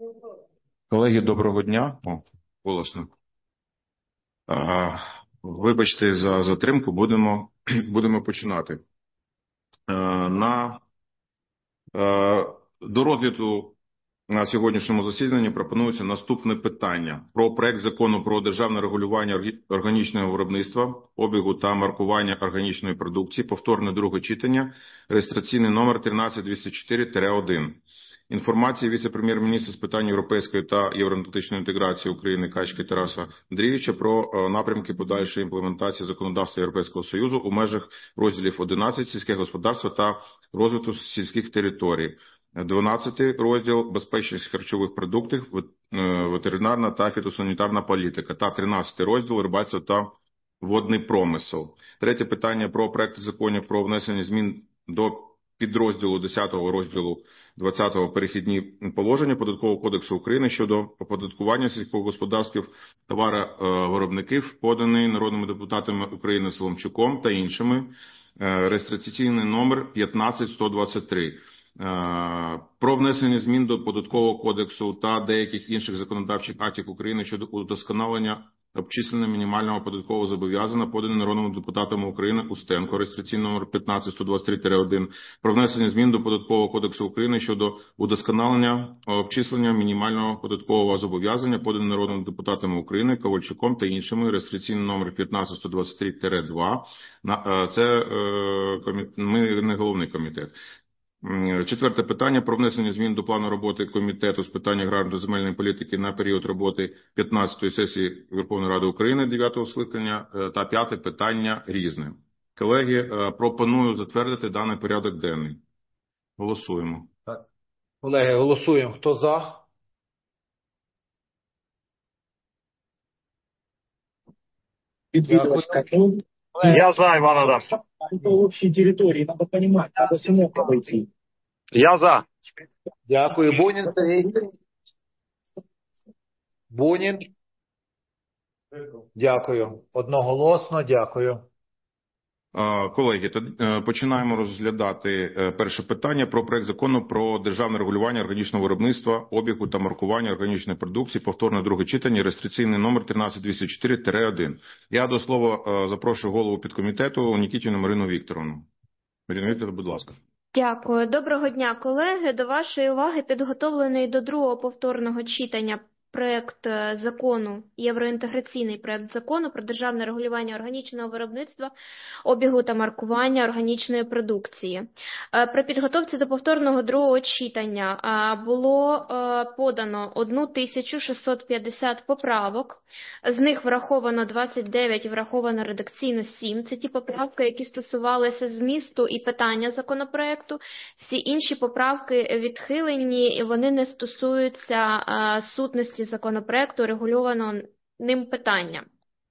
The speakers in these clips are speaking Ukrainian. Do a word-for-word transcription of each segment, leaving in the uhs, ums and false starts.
Колеги, доброго дня. О, голосно. А, вибачте за затримку, будемо, будемо починати. А, на, а, до розгляду на сьогоднішньому засіданні пропонується наступне питання. Про проект закону про державне регулювання органічного виробництва, обігу та маркування органічної продукції, повторне друге читання, реєстраційний номер тринадцять двісті чотири один. Інформація віце-прем'єр-міністра з питань європейської та євроатлантичної інтеграції України Качки Тараса Андрійовича про напрямки подальшої імплементації законодавства Європейського Союзу у межах розділів одинадцять «Сільське господарство та розвиток сільських територій», дванадцятий розділ «Безпечність харчових продуктів, ветеринарна та фітосанітарна політика» та тринадцятий розділ «Рибальство та водний промисел». Третє питання про проект законів про внесення змін до підрозділу десятого розділу двадцятого перехідні положення Податкового кодексу України щодо оподаткування сільськогосподарських товаровиробників, поданий народними депутатами України Соломчуком та іншими, реєстраційний номер п'ятнадцять сто двадцять три. Про внесення змін до Податкового кодексу та деяких інших законодавчих актів України щодо удосконалення обчислення мінімального податкового зобов'язання, поданий народними депутатами України Устенко, реєстраційний номер п'ятнадцять сто двадцять три один, про внесення змін до Податкового кодексу України щодо удосконалення обчислення мінімального податкового зобов'язання, поданий народними депутатами України Ковальчуком та іншими, реєстраційний номер п'ятнадцять сто двадцять три два. Це ми не головний комітет. Четверте питання про внесення змін до плану роботи Комітету з питань аграрної та земельної політики на період роботи п'ятнадцятої сесії Верховної Ради України дев'ятого скликання. Та п'яте питання різне. Колеги, пропоную затвердити даний порядок денний. Голосуємо. Так. Колеги, голосуємо. Хто за? Я за, Иван Адамович. По общей территории, надо понимать, надо самому обойти. Я за. Дякую. Бунін Сергій. Бунін. Дякую. Одноголосно, дякую. Колеги, тоді починаємо розглядати перше питання про проект закону про державне регулювання органічного виробництва, обігу та маркування органічної продукції, повторне друге читання, реєстраційний номер тринадцять двісті чотири один. Я до слова запрошую голову підкомітету Нікітіну Марину Вікторовну. Марина Вікторовна, будь ласка. Дякую. Доброго дня, колеги. До вашої уваги підготовлений до другого повторного читання проект закону, євроінтеграційний проект закону про державне регулювання органічного виробництва, обігу та маркування органічної продукції. При підготовці до повторного другого читання було подано тисячу шістсот п'ятдесят поправок, з них враховано двадцять дев'ять і враховано редакційно сім. Це ті поправки, які стосувалися змісту і питання законопроекту. Всі інші поправки відхилені, і вони не стосуються сутності законопроекту, регульованого ним питання.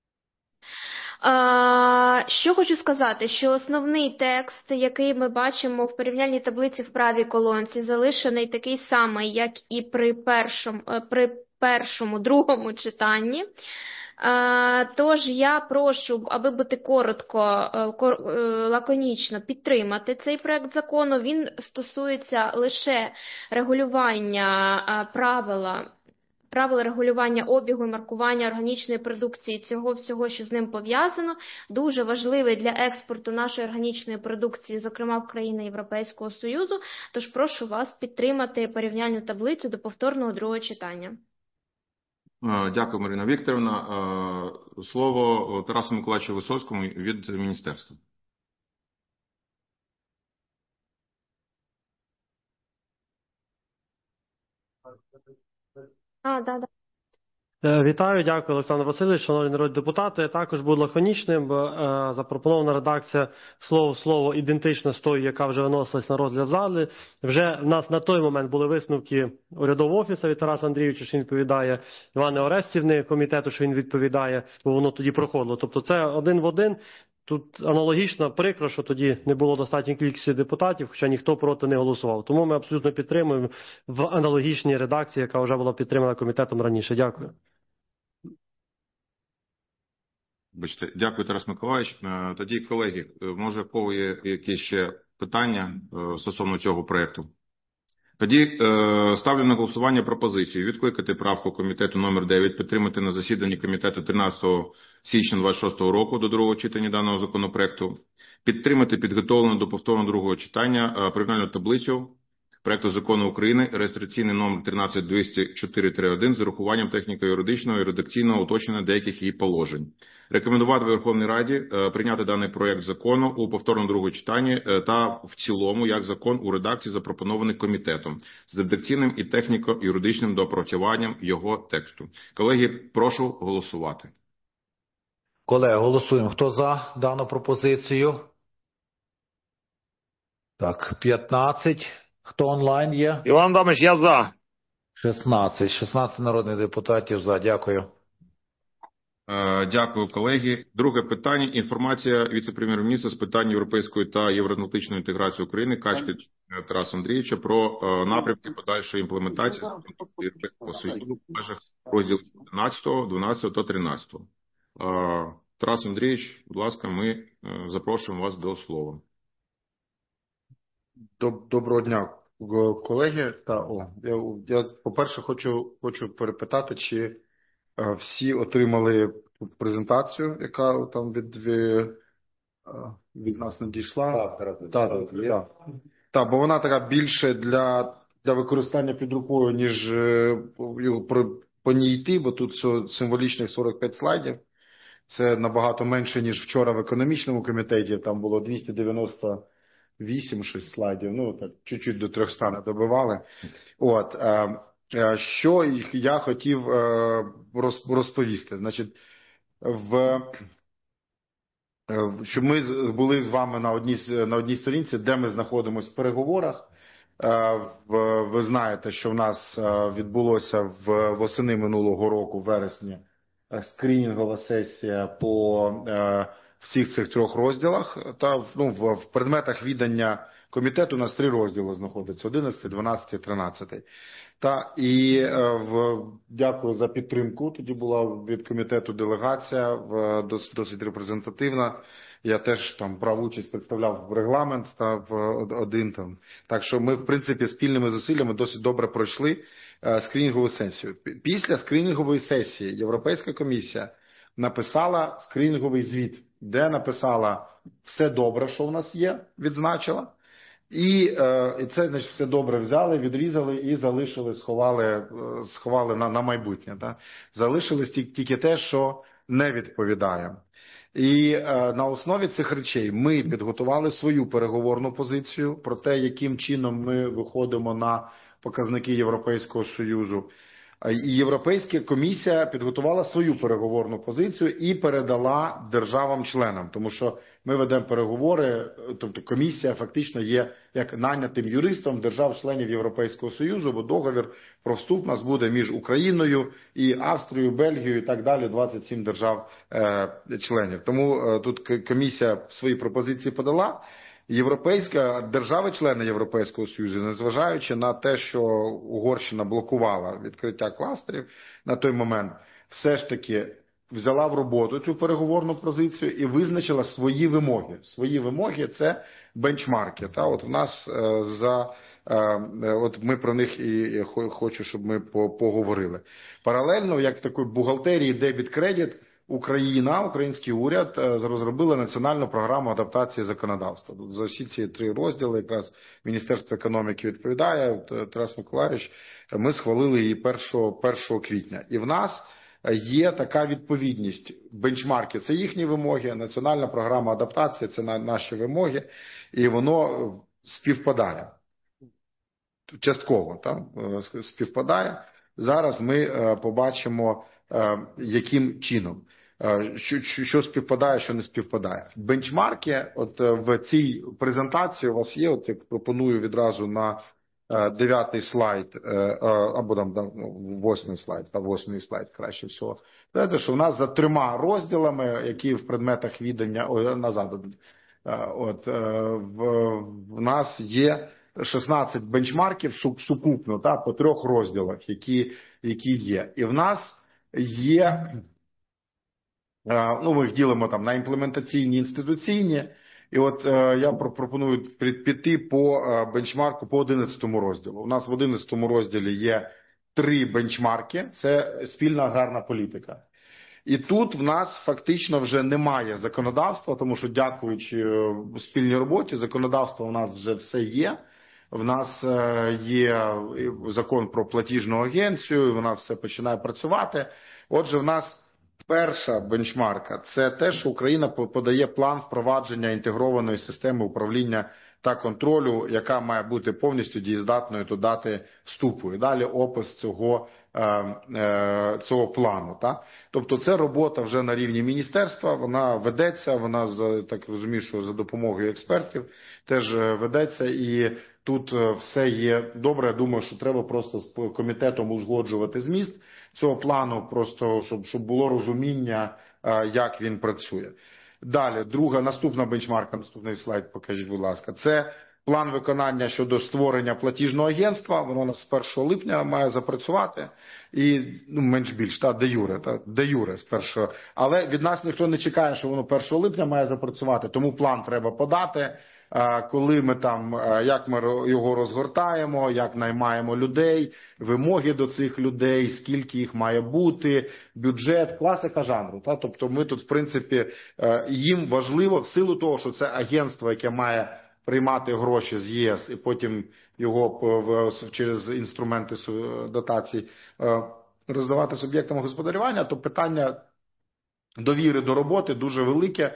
Що хочу сказати, що основний текст, який ми бачимо в порівняльній таблиці в правій колонці, залишений такий самий, як і при першому, при першому другому читанні. Тож я прошу, аби бути коротко, лаконічно, підтримати цей проект закону. Він стосується лише регулювання правила правил регулювання обігу і маркування органічної продукції, цього всього, що з ним пов'язано, дуже важливий для експорту нашої органічної продукції, зокрема в країни Європейського Союзу. Тож прошу вас підтримати порівняльну таблицю до повторного другого читання. Дякую, Марина Вікторівна. Слово Тарасу Миколаївичу Висоцькому від міністерства. А, да, да. Вітаю, дякую, Олександр Васильович, шановні народні депутати. Також буду лаконічним, бо е, запропонована редакція слово в слово ідентична з тою, яка вже виносилась на розгляд зали. Вже в нас на той момент були висновки урядового офісу від Тараса Андрійовича, що він відповідає, Івани Орестівни, комітету, що він відповідає, бо воно тоді проходило. Тобто це один в один. Тут аналогічно прикро, що тоді не було достатньої кількості депутатів, хоча ніхто проти не голосував. Тому ми абсолютно підтримуємо в аналогічній редакції, яка вже була підтримана комітетом раніше. Дякую. Бачите, дякую, Тарас Миколаївич. Тоді, колеги, може, в кого є якісь ще питання стосовно цього проєкту? Тоді е, ставлю на голосування пропозицію відкликати правку комітету номер дев'ять, підтримати на засіданні комітету тринадцятого січня двадцять шостого року до другого читання даного законопроекту, підтримати підготовлену до повторного другого читання е, порівняльну таблицю проекту закону України реєстраційний номер тринадцять двісті чотири один з урахуванням техніко-юридичного і редакційного уточнення деяких її положень. Рекомендувати Верховній Раді е, прийняти даний проект закону у повторному другому читанні е, та в цілому як закон у редакції, запропонований комітетом, з редакційним і техніко-юридичним доопрацюванням його тексту. Колеги, прошу голосувати. Колеги, голосуємо. Хто за дану пропозицію? Так, п'ятнадцять. Хто онлайн є? Іван Адамович, я за. шістнадцять. шістнадцять народних депутатів за. Дякую. Е, Дякую, колеги. Друге питання. Інформація віце-прем'єр-міністра з питань європейської та євроатлантичної інтеграції України Качки Тараса Андрійовича про е, напрямки подальшої імплементації Європейського Союзу в межах розділів одинадцятого, дванадцятого та тринадцятого. Е, Тарас Андрійович, будь ласка, ми е, запрошуємо вас до слова. Доброго дня, колеги. Та, о, я, я, по-перше, хочу, хочу перепитати, чи е, всі отримали презентацію, яка там від, від, від нас надійшла. Так, Так, так, так. Так, бо вона така більше для, для використання під рукою, ніж е, по, по ній йти, бо тут все, символічних сорок п'ять слайдів. Це набагато менше, ніж вчора в економічному комітеті, там було двісті дев'яносто вісім щось слайдів, ну так чуть-чуть до триста не добивали. От, е, е, що я хотів е, розповісти. Значить, в, е, щоб ми були з вами на одній, на одній сторінці, де ми знаходимося в переговорах. Е, в, ви знаєте, що в нас е, відбулося в восени минулого року, в вересні, скринінгова сесія по е, всіх цих трьох розділах. Та ну, в, в предметах відання комітету у нас три розділи знаходяться: одинадцятий, дванадцятий, тринадцятий. Та і е, в, дякую за підтримку. Тоді була від комітету делегація в, досить, досить репрезентативна. Я теж там брав участь, представляв регламент та в один там. Так що ми, в принципі, спільними зусиллями досить добре пройшли е, скринінгову сесію. Після скринінгової сесії Європейська комісія написала скринінговий звіт, де написала все добре, що в нас є, відзначила. І, е, і це, значить, все добре взяли, відрізали і залишили, сховали, е, сховали на, на майбутнє. Да? Залишилось тільки, тільки те, що не відповідає. І е, на основі цих речей ми підготували свою переговорну позицію про те, яким чином ми виходимо на показники Європейського Союзу. І Європейська комісія підготувала свою переговорну позицію і передала державам-членам, тому що ми ведемо переговори, тобто комісія фактично є як найнятим юристом держав-членів Європейського Союзу, бо договір про вступ у нас буде між Україною і Австрією, Бельгією і так далі, двадцять сім держав-членів. Тому тут комісія свої пропозиції подала. Європейська, держави-члени Європейського Союзу, незважаючи на те, що Угорщина блокувала відкриття кластерів на той момент, все ж таки взяла в роботу цю переговорну позицію і визначила свої вимоги. Свої вимоги – це бенчмарки. Та от в нас е, за е, от ми про них і хочу, щоб ми поговорили. Паралельно, як в такій бухгалтерії дебіт-кредит, Україна, український уряд розробила національну програму адаптації законодавства. За всі ці три розділи якраз Міністерство економіки відповідає, Тарас Миколайович, ми схвалили її першого квітня. І в нас є така відповідність. Бенчмарки – це їхні вимоги, національна програма адаптації – це наші вимоги, і воно співпадає. Частково там співпадає. Зараз ми побачимо, яким чином. Що, що, що співпадає, що не співпадає. Бенчмарки, от в цій презентації у вас є, от я пропоную відразу на дев'ятий слайд, або там восьмий слайд, та восьмий слайд краще всього. Знаєте, що в нас за трьома розділами, які в предметах відання, о, назад, от, в, в нас є шістнадцять бенчмарків сукупно, та, по трьох розділах, які, які є. І в нас є, ну, ми їх ділимо там на імплементаційні, інституційні, І от е, я пропоную піти по е, бенчмарку по одинадцятому розділу. У нас в одинадцятому розділі є три бенчмарки. Це спільна аграрна політика. І тут в нас фактично вже немає законодавства, тому що, дякуючи спільній роботі, законодавство у нас вже все є. В нас є закон про платіжну агенцію, і вона все починає працювати. Отже, в нас перша бенчмарка – це те, що Україна подає план впровадження інтегрованої системи управління та контролю, яка має бути повністю дієздатною до дати вступу. І далі опис цього, цього плану. Так? Тобто це робота вже на рівні міністерства, вона ведеться, вона, так розумію, що за допомогою експертів теж ведеться, і тут все є добре. Я думаю, що треба просто з комітетом узгоджувати зміст цього плану, просто щоб, щоб було розуміння, як він працює. Далі, друга, наступна бенчмарка, наступний слайд покажіть, будь ласка. Це план виконання щодо створення платіжного агентства. Воно з першого липня має запрацювати. І, ну, менш-більш, та, де юре, та, де юре з першого. Але від нас ніхто не чекає, що воно першого липня має запрацювати. Тому план треба подати, коли ми там, як ми його розгортаємо, як наймаємо людей, вимоги до цих людей, скільки їх має бути, бюджет, класика жанру. Та? Тобто ми тут, в принципі, їм важливо, в силу того, що це агентство, яке має приймати гроші з ЄС і потім його через інструменти дотацій роздавати суб'єктам господарювання, то питання довіри до роботи дуже велике.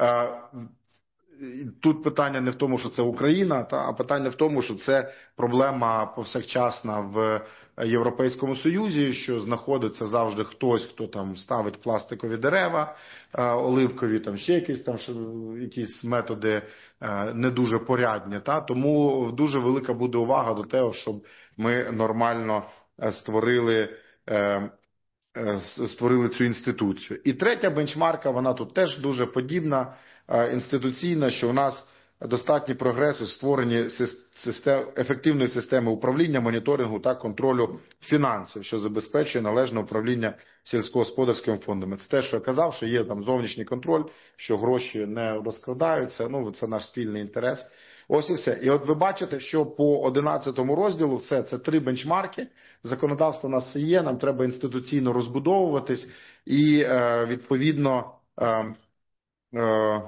Тут питання не в тому, що це Україна, та, а питання в тому, що це проблема повсякчасна в Європейському Союзі, що знаходиться завжди хтось, хто там ставить пластикові дерева, оливкові, там ще якісь там якісь методи не дуже порядні. Та. Тому дуже велика буде увага до того, щоб ми нормально створили створили цю інституцію. І третя бенчмарка, вона тут теж дуже подібна, інституційна, що у нас достатній прогрес у створенні систем, ефективної системи управління, моніторингу та контролю фінансів, що забезпечує належне управління сільськогосподарськими фондами. Це те, що я казав, що є там зовнішній контроль, що гроші не розкрадаються, ну це наш спільний інтерес. Ось і все. І от ви бачите, що по одинадцятому розділу все, це три бенчмарки, законодавство у нас є, нам треба інституційно розбудовуватись і, е, відповідно, е, е,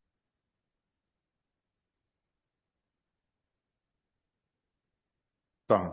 так.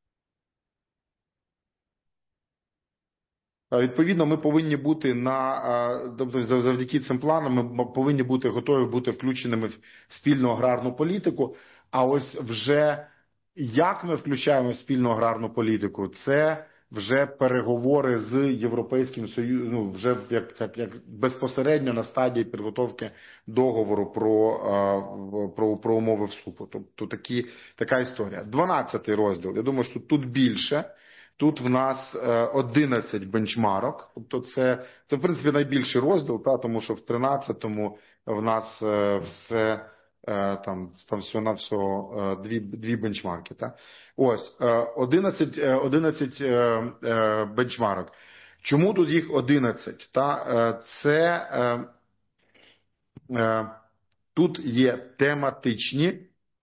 Відповідно, ми повинні бути на, тобто завдяки цим планам ми повинні бути готові бути включеними в спільну аграрну політику. А ось вже як ми включаємо в спільну аграрну політику, це вже переговори з Європейським Союзом, ну, вже як, як, як безпосередньо на стадії підготовки договору про, про, про умови вступу. Тобто такі, така історія. дванадцятий розділ. Я думаю, що тут більше. Тут в нас одинадцять бенчмарок, тобто це, це в принципі найбільший розділ, та, тому що в тринадцятому в нас все, там, там всього на всього дві, дві бенчмарки. Та. Ось, одинадцять, одинадцять бенчмарок. Чому тут їх одинадцять? Та, це, тут є тематичні,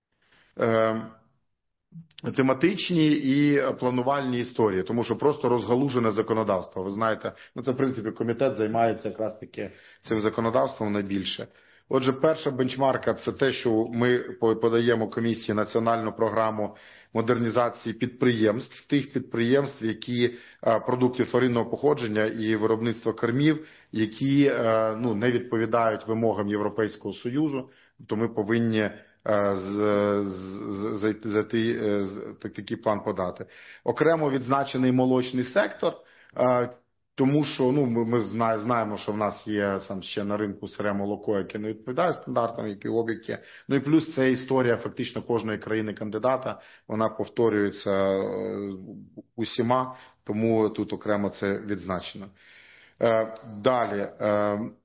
тематичні і планувальні історії, тому що просто розгалужене законодавство. Ви знаєте, ну це в принципі комітет займається якраз таки цим законодавством найбільше. Отже, перша бенчмарка – це те, що ми подаємо комісії національну програму модернізації підприємств, тих підприємств, які продуктів тваринного походження і виробництва кормів, які ну, не відповідають вимогам Європейського Союзу, то ми повинні зайти, такий план подати. Окремо відзначений молочний сектор, тому що ну, ми, ми знаємо, що в нас є сам ще на ринку сире молоко, яке не відповідає стандартам, які обіг є. Ну і плюс це історія фактично кожної країни-кандидата, вона повторюється усіма, тому тут окремо це відзначено. Далі.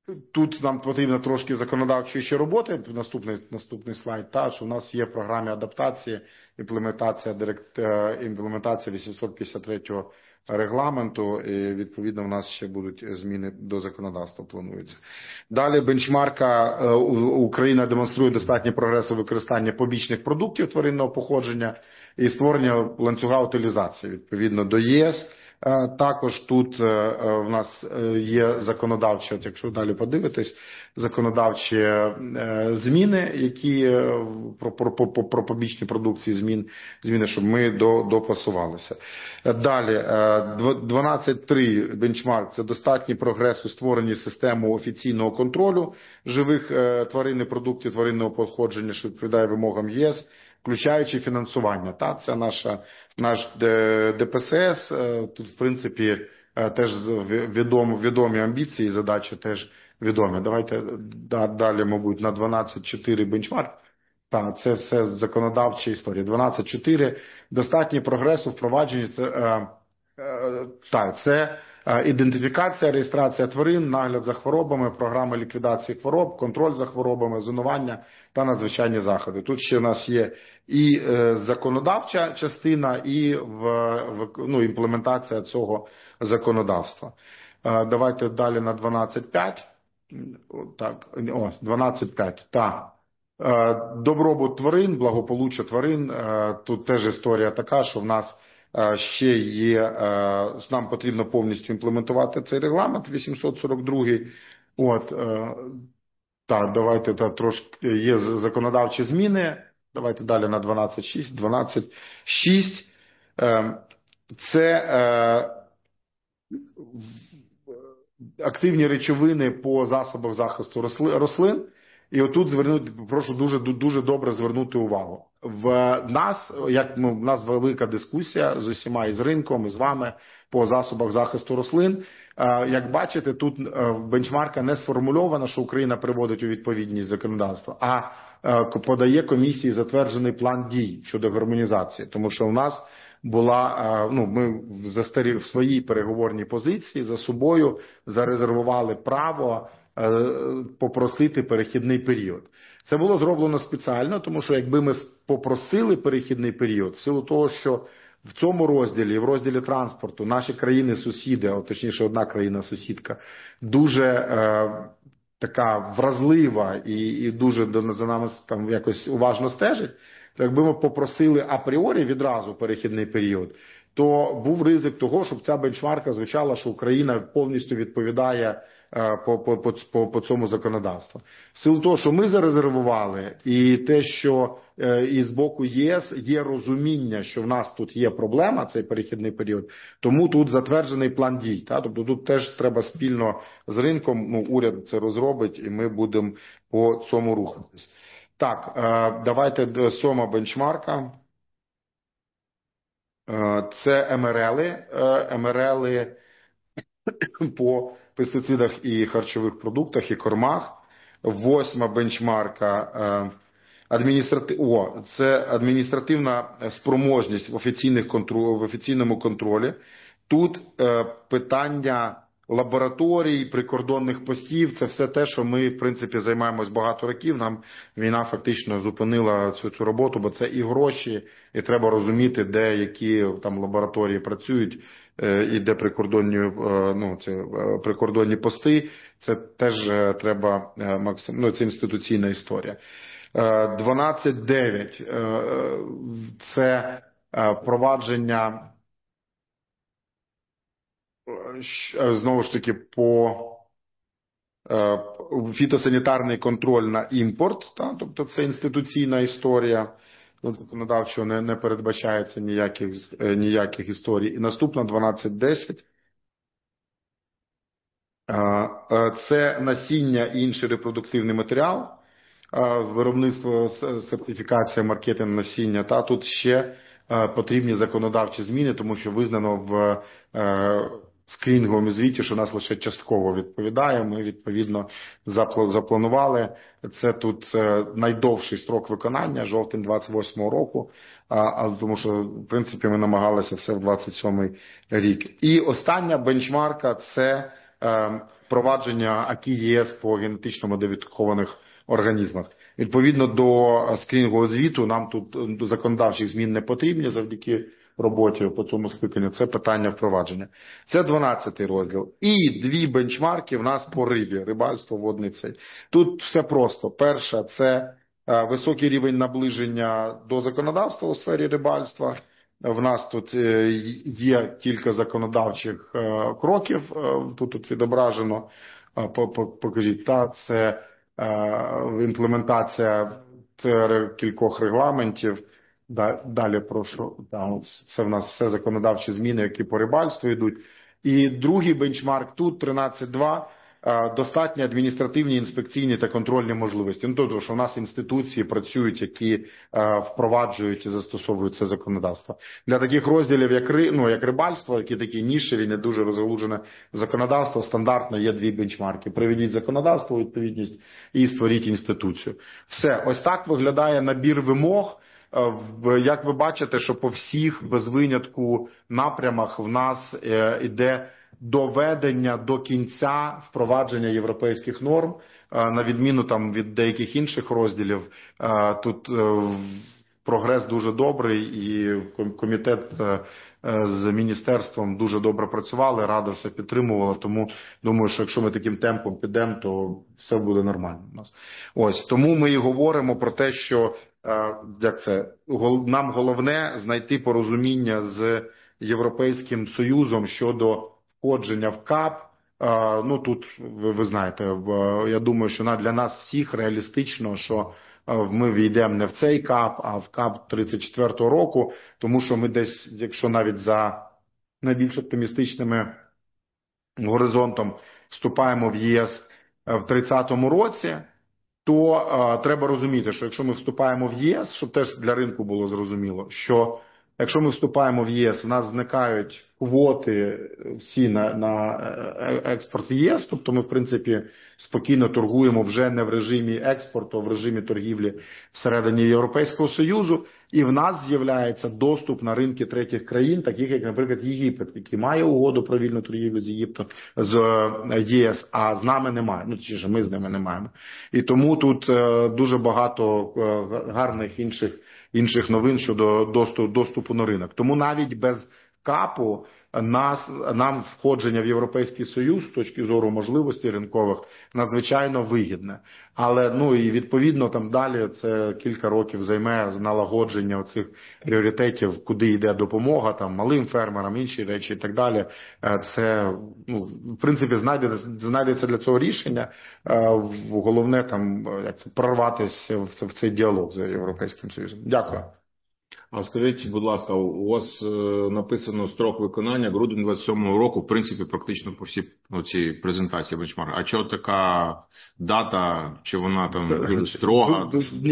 Тут нам потрібно трошки законодавчої ще роботи. Наступний, наступний слайд. Та, що у нас є в програмі адаптації імплементація, директ, імплементація вісімсот п'ятдесят третього регламенту. І, відповідно, в нас ще будуть зміни до законодавства плануються. Далі бенчмарка. Україна демонструє достатній прогрес у використанні побічних продуктів тваринного походження і створення ланцюга утилізації, відповідно, до ЄС. Також тут в нас є законодавчі, от якщо далі подивитись, законодавчі зміни, які про, про, про, про побічні продукції змін, зміни, щоб ми до, допасувалися. Далі, дванадцять три бенчмарк – це достатній прогрес у створенні системи офіційного контролю живих тварин і продуктів тваринного походження, що відповідає вимогам ЄС, включаючи фінансування. Та, це наша, наш ДПСС, тут, в принципі, теж відомі, відомі амбіції і задачі теж відомі. Давайте далі, мабуть, на дванадцять чотири бенчмарк. Так, це все законодавча історія. дванадцять чотири достатній прогрес у впровадженні. Це, е, е, так, це ідентифікація, реєстрація тварин, нагляд за хворобами, програми ліквідації хвороб, контроль за хворобами, зонування та надзвичайні заходи. Тут ще у нас є і е, законодавча частина, і в, в, ну, імплементація цього законодавства. Е, давайте далі на дванадцять п'ять. Так, ось, дванадцять п'ять. Так. Е, добробут тварин, благополуччя тварин. Е, тут теж історія така, що в нас ще є, нам потрібно повністю імплементувати цей регламент вісімсот сорок другий. От, так, давайте, та, трошки, є законодавчі зміни. Давайте далі на дванадцять шість. дванадцять шість. Це активні речовини по засобах захисту рослин. І отут звернути, прошу дуже, дуже добре звернути увагу. В нас, як ми, в нас велика дискусія з усіма, і з ринком, і з вами по засобах захисту рослин. Як бачите, тут бенчмарка не сформульована, що Україна приводить у відповідність законодавства, а подає комісії затверджений план дій щодо гармонізації. Тому що у нас була, ну, ми застарі в своїй переговорній позиції за собою зарезервували право попросити перехідний період. Це було зроблено спеціально, тому що якби ми попросили перехідний період, в силу того, що в цьому розділі, в розділі транспорту, наші країни-сусіди, а точніше одна країна-сусідка, дуже е, така вразлива і, і дуже за нами там якось уважно стежить, то якби ми попросили апріорі відразу перехідний період, то був ризик того, щоб ця бенчмарка звучала, що Україна повністю відповідає по, по, по, по цьому законодавству. В силу того, що ми зарезервували, і те, що і з боку ЄС є розуміння, що в нас тут є проблема, цей перехідний період, тому тут затверджений план дій. Та? Тобто тут теж треба спільно з ринком, ну, уряд це розробить, і ми будемо по цьому рухатись. Так, давайте сьома бенчмарка. Це ем ер ели, ем ер ели по пестицидах і харчових продуктах, і кормах. Восьма бенчмарка адміністратив... О, це адміністративна спроможність в, офіційних контрол... в офіційному контролі. Тут е, питання лабораторій, прикордонних постів, це все те, що ми, в принципі, займаємось багато років. Нам війна фактично зупинила цю, цю роботу, бо це і гроші, і треба розуміти, де які там лабораторії працюють, і де прикордонні, ну, це прикордонні пости. Це теж треба, ну, це інституційна історія. дванадцять дев'ять – це провадження, знову ж таки, по фітосанітарний контроль на імпорт, та, тобто це інституційна історія, законодавчо не, не передбачається ніяких, ніяких історій. І наступна дванадцять десять. Це насіння і інший репродуктивний матеріал, виробництво, сертифікація, маркетинг насіння. Та тут ще потрібні законодавчі зміни, тому що визнано в скринінговому звіті, що нас лише частково відповідає. Ми, відповідно, запланували. Це тут найдовший строк виконання, жовтень двадцять восьмого року, а, тому що, в принципі, ми намагалися все в двадцять сьомий рік. І остання бенчмарка – це впровадження АКІ ЄС по генетично модифікованих організмах. Відповідно до скринінгового звіту нам тут законодавчих змін не потрібні завдяки роботі по цьому скликанню. Це питання впровадження. Це дванадцятий розділ. І дві бенчмарки в нас по рибі, рибальство, водний цей. Тут все просто. Перша – це високий рівень наближення до законодавства у сфері рибальства. В нас тут є кілька законодавчих кроків, тут, тут відображено, покажіть, та, це імплементація кількох регламентів. Далі прошу, це в нас все законодавчі зміни, які по рибальству йдуть. І другий бенчмарк тут, тринадцять два, достатні адміністративні, інспекційні та контрольні можливості. Ну, тобто, що у нас інституції працюють, які впроваджують і застосовують це законодавство. Для таких розділів, як, ну, як рибальство, які такі нішеві, не дуже розгалужене законодавство, стандартно є дві бенчмарки. Приведіть законодавство, відповідність і створіть інституцію. Все, ось так виглядає набір вимог. Як ви бачите, що по всіх, без винятку, напрямах в нас іде доведення до кінця впровадження європейських норм, на відміну там від деяких інших розділів. Тут прогрес дуже добрий, і комітет з міністерством дуже добре працювали, Рада все підтримувала, тому думаю, що якщо ми таким темпом підемо, то все буде нормально у нас. Ось, тому ми і говоримо про те, що як це, нам головне знайти порозуміння з Європейським Союзом щодо входження в КАП. Ну тут, ви, ви знаєте, я думаю, що для нас всіх реалістично, що ми війдемо не в цей КАП, а в КАП тридцять четвертого року, тому що ми десь, якщо навіть за найбільш оптимістичними горизонтом вступаємо в ЄС в тридцятому році, то е, треба розуміти, що якщо ми вступаємо в ЄС, щоб теж для ринку було зрозуміло, що якщо ми вступаємо в ЄС, у нас зникають квоти всі на, на експорт в ЄС, тобто ми, в принципі, спокійно торгуємо вже не в режимі експорту, а в режимі торгівлі всередині Європейського Союзу, і в нас з'являється доступ на ринки третіх країн, таких як, наприклад, Єгипет, який має угоду про вільну торгівлю з Єгиптом, з ЄС, а з нами немає, ну, точніше, ми з ними не маємо. І тому тут е, дуже багато е, гарних інших інших новин щодо доступу, доступу на ринок. Тому навіть без КАПу нас, нам входження в Європейський Союз з точки зору можливостей ринкових надзвичайно вигідне. Але, ну, і відповідно там далі це кілька років займе налагодження оцих пріоритетів, куди йде допомога, там, малим фермерам, інші речі і так далі. Це, ну, в принципі, знайдеться, знайдеться для цього рішення. Головне там, як це, прорватися в, в цей діалог з Європейським Союзом. Дякую. А скажіть, будь ласка, у вас е, написано строк виконання грудень двадцять сьомого року, в принципі, практично по всій цій презентації бенчмарк. А чого така дата, чи вона там дуже строга?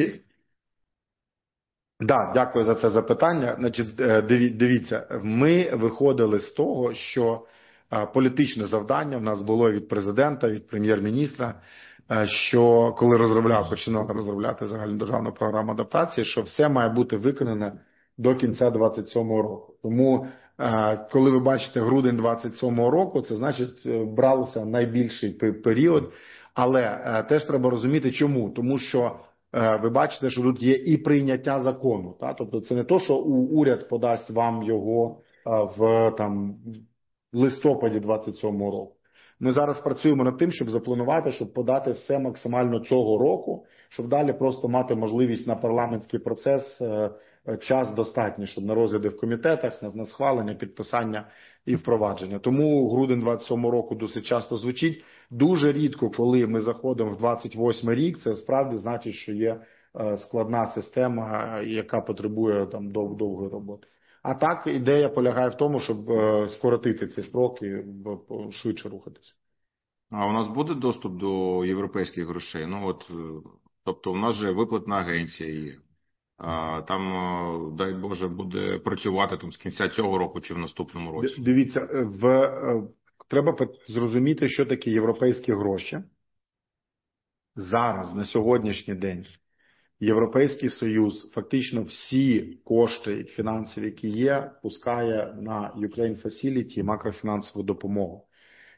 Да, дякую за це запитання. Значить, дивіться, ми виходили з того, що політичне завдання в нас було від президента, від прем'єр-міністра, що коли розробляв, починали розробляти загальнодержавну програму адаптації, що все має бути виконане до кінця двадцять сьомого року. Тому, коли ви бачите грудень двадцять сьомого року, це значить брався найбільший період. Але теж треба розуміти, чому. Тому що ви бачите, що тут є і прийняття закону. Та? Тобто це не то, що уряд подасть вам його в там, листопаді двадцять сьомого року. Ми зараз працюємо над тим, щоб запланувати, щоб подати все максимально цього року, щоб далі просто мати можливість на парламентський процес час достатній, щоб на розгляди в комітетах, на схвалення, підписання і впровадження. Тому грудень двадцять сьомого року досить часто звучить. Дуже рідко, коли ми заходимо в двадцять восьмий рік, це справді значить, що є складна система, яка потребує там дов- довгої роботи. А так, ідея полягає в тому, щоб скоротити ці строки, швидше рухатися. А у нас буде доступ до європейських грошей? Ну от, тобто у нас же виплатна агенція є. А, там, дай Боже, буде працювати там з кінця цього року чи в наступному році. Дивіться, в, треба зрозуміти, що таке європейські гроші. Зараз, на сьогоднішній день, Європейський Союз фактично всі кошти фінансові, які є, пускає на Ukraine Facility макрофінансову допомогу.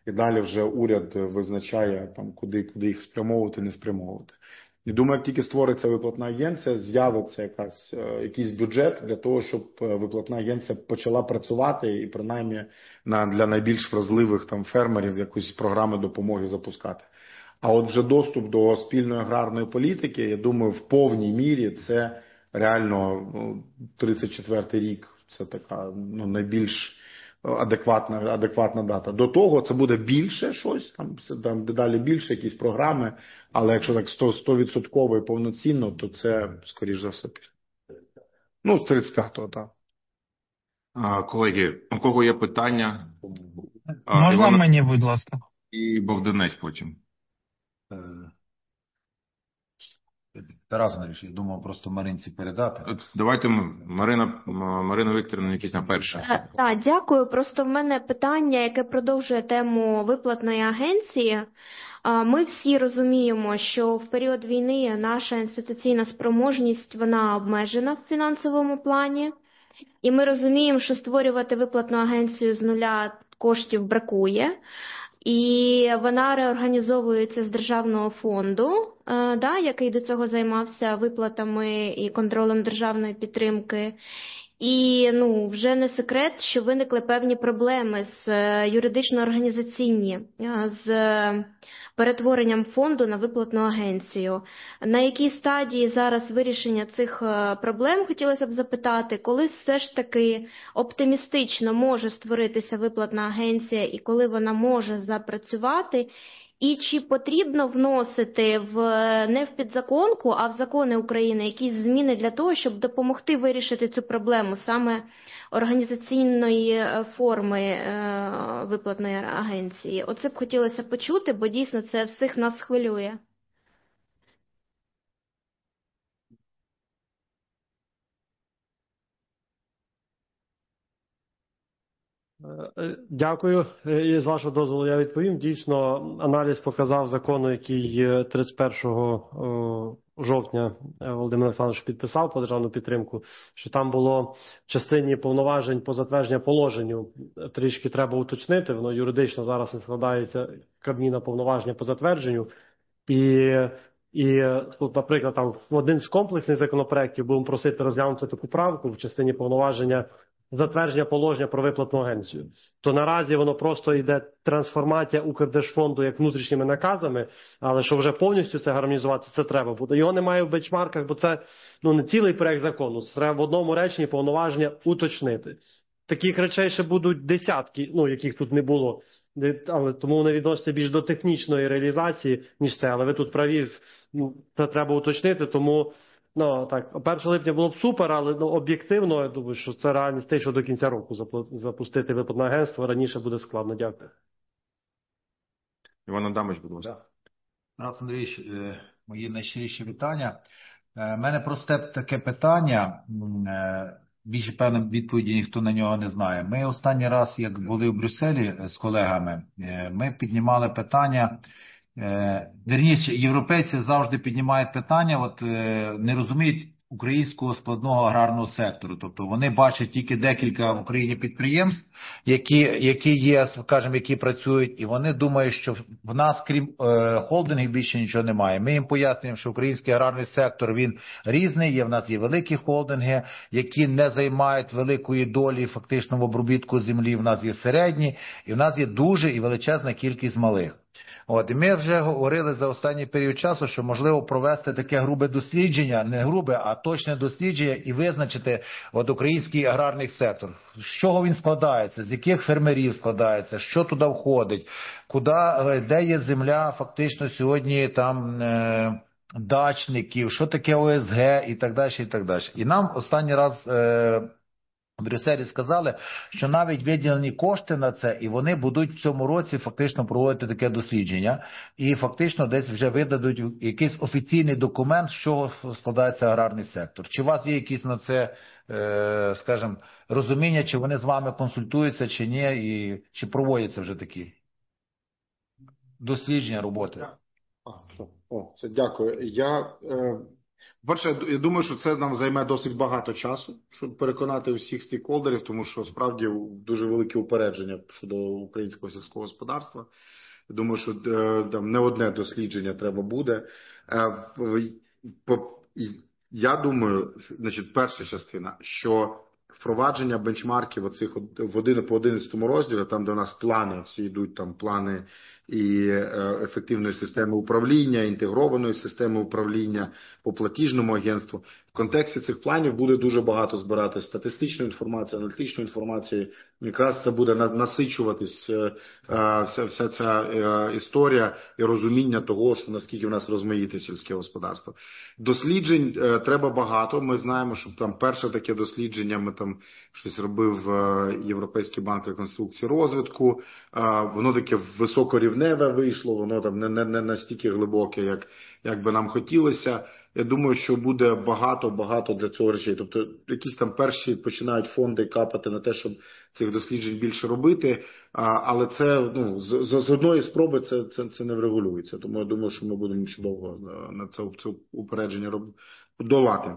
і далі вже уряд визначає, там, куди, куди їх спрямовувати, не спрямовувати. І думаю, як тільки створиться виплатна агенція, з'явиться якась, якийсь бюджет для того, щоб виплатна агенція почала працювати і принаймні на, для найбільш вразливих там фермерів якусь програму допомоги запускати. А от вже доступ до спільної аграрної політики, я думаю, в повній мірі це реально ну, тридцять четвертий рік. Це така ну, найбільш адекватна, адекватна дата. До того це буде більше щось, там, там дедалі більше якісь програми, але якщо так сто відсотків і повноцінно, то це, скоріш за все, ну, з тридцять п'ятого, так. А, колеги, у кого є питання? А, Можна Івана мені, будь ласка? і Богданець потім. Тарас Андрійович, я думав просто Маринці передати. От давайте Марина, Марина Вікторівна, якісь на перше. Е, Так, дякую. Просто в мене питання, яке продовжує тему виплатної агенції. А, Ми всі розуміємо, що в період війни наша інституційна спроможність, вона обмежена в фінансовому плані. І ми розуміємо, що створювати виплатну агенцію з нуля коштів бракує. І вона реорганізовується з державного фонду, е, да, який до цього займався виплатами і контролем державної підтримки. І ну, вже не секрет, що виникли певні проблеми з е, юридично-організаційні, е, з перетворенням фонду на виплатну агенцію. На якій стадії зараз вирішення цих е, проблем, хотілося б запитати, коли все ж таки оптимістично може створитися виплатна агенція і коли вона може запрацювати, і чи потрібно вносити в, не в підзаконку, а в закони України якісь зміни для того, щоб допомогти вирішити цю проблему саме організаційної форми е, виплатної агенції? Оце б хотілося почути, бо дійсно це всіх нас хвилює. Е, Дякую. Е, І з вашого дозволу я відповім. Дійсно, аналіз показав закону, який е, тридцять першого е, жовтня е, Володимир Олександрович підписав по державну підтримку, що там було в частині повноважень по затвердження положенню трішки треба уточнити, воно юридично зараз не складається Кабміна повноваження по затвердженню. І, і тут, наприклад, там в один з комплексних законопроєктів будемо просити розглянути таку правку в частині повноваження затвердження положення про виплатну агенцію. То наразі воно просто йде трансформація Укрдержфонду як внутрішніми наказами, але що вже повністю це гармонізувати, це треба буде. Його немає в бенчмарках, бо це ну, не цілий проект закону, це треба в одному реченні повноваження уточнити. Таких речей ще будуть десятки, ну, яких тут не було, але тому вони відносяться більш до технічної реалізації, ніж це. Але ви тут праві, ну, це треба уточнити, тому ну, так, першого липня було б супер, але ну, об'єктивно, я думаю, що це реальність те, що до кінця року запустити виплатне агентство, раніше буде складно. Дякую. Іван Адамович, будь ласка. Тарас Андрійович, мої найщиріші вітання. У мене просте таке питання, більше, певно, відповіді ніхто на нього не знає. Ми останній раз, як були в Брюсселі з колегами, ми піднімали питання, вірніше, європейці завжди піднімають питання, от не розуміють українського складного аграрного сектору. Тобто вони бачать тільки декілька в Україні підприємств, які, які є, скажімо, які працюють, і вони думають, що в нас, крім е, холдингів, більше нічого немає. Ми їм пояснюємо, що український аграрний сектор, він різний, є, в нас є великі холдинги, які не займають великої долі фактично в обробітку землі, в нас є середні, і в нас є дуже і величезна кількість малих. От, і ми вже говорили за останній період часу, що можливо провести таке грубе дослідження, не грубе, а точне дослідження і визначити от український аграрний сектор. З чого він складається, з яких фермерів складається, що туди входить, куди, де є земля фактично сьогодні там е, дачників, що таке О С Г і так далі, і так далі. І нам останній раз е, в Брюсселі сказали, що навіть виділені кошти на це, і вони будуть в цьому році фактично проводити таке дослідження, і фактично десь вже видадуть якийсь офіційний документ, з чого складається аграрний сектор. Чи у вас є якісь на це, е, скажімо, розуміння, чи вони з вами консультуються, чи ні, і чи проводяться вже такі дослідження, роботи? О, це дякую. Я... Е... Перше, я думаю, що це нам займе досить багато часу, щоб переконати усіх стейкхолдерів, тому що справді дуже велике упередження щодо українського сільського господарства. Я думаю, що е, там не одне дослідження треба буде. Е, в- по- і Я думаю, значить, перша частина, що впровадження бенчмарків оцих од- в один по одинадцятому розділі, там де у нас плани, всі йдуть там плани і е, ефективної системи управління, інтегрованої системи управління по платіжному агентству. В контексті цих планів буде дуже багато збирати статистичної інформації, аналітичної інформації. Якраз це буде на- насичуватись е, е, вся, вся ця е, історія і розуміння того, що наскільки в нас розмаїте сільське господарство. Досліджень е, треба багато. Ми знаємо, що там перше таке дослідження, ми там щось робив е, Європейський банк реконструкції розвитку. Е, воно таке високорівневе вийшло, воно там не, не, не настільки глибоке, як, як би нам хотілося. Я думаю, що буде багато-багато для цього речей. Тобто якісь там перші починають фонди капати на те, щоб цих досліджень більше робити, а, але це, ну, з, з одної спроби це, це, це не врегулюється. Тому я думаю, що ми будемо ще довго на це, це упередження роб... долати.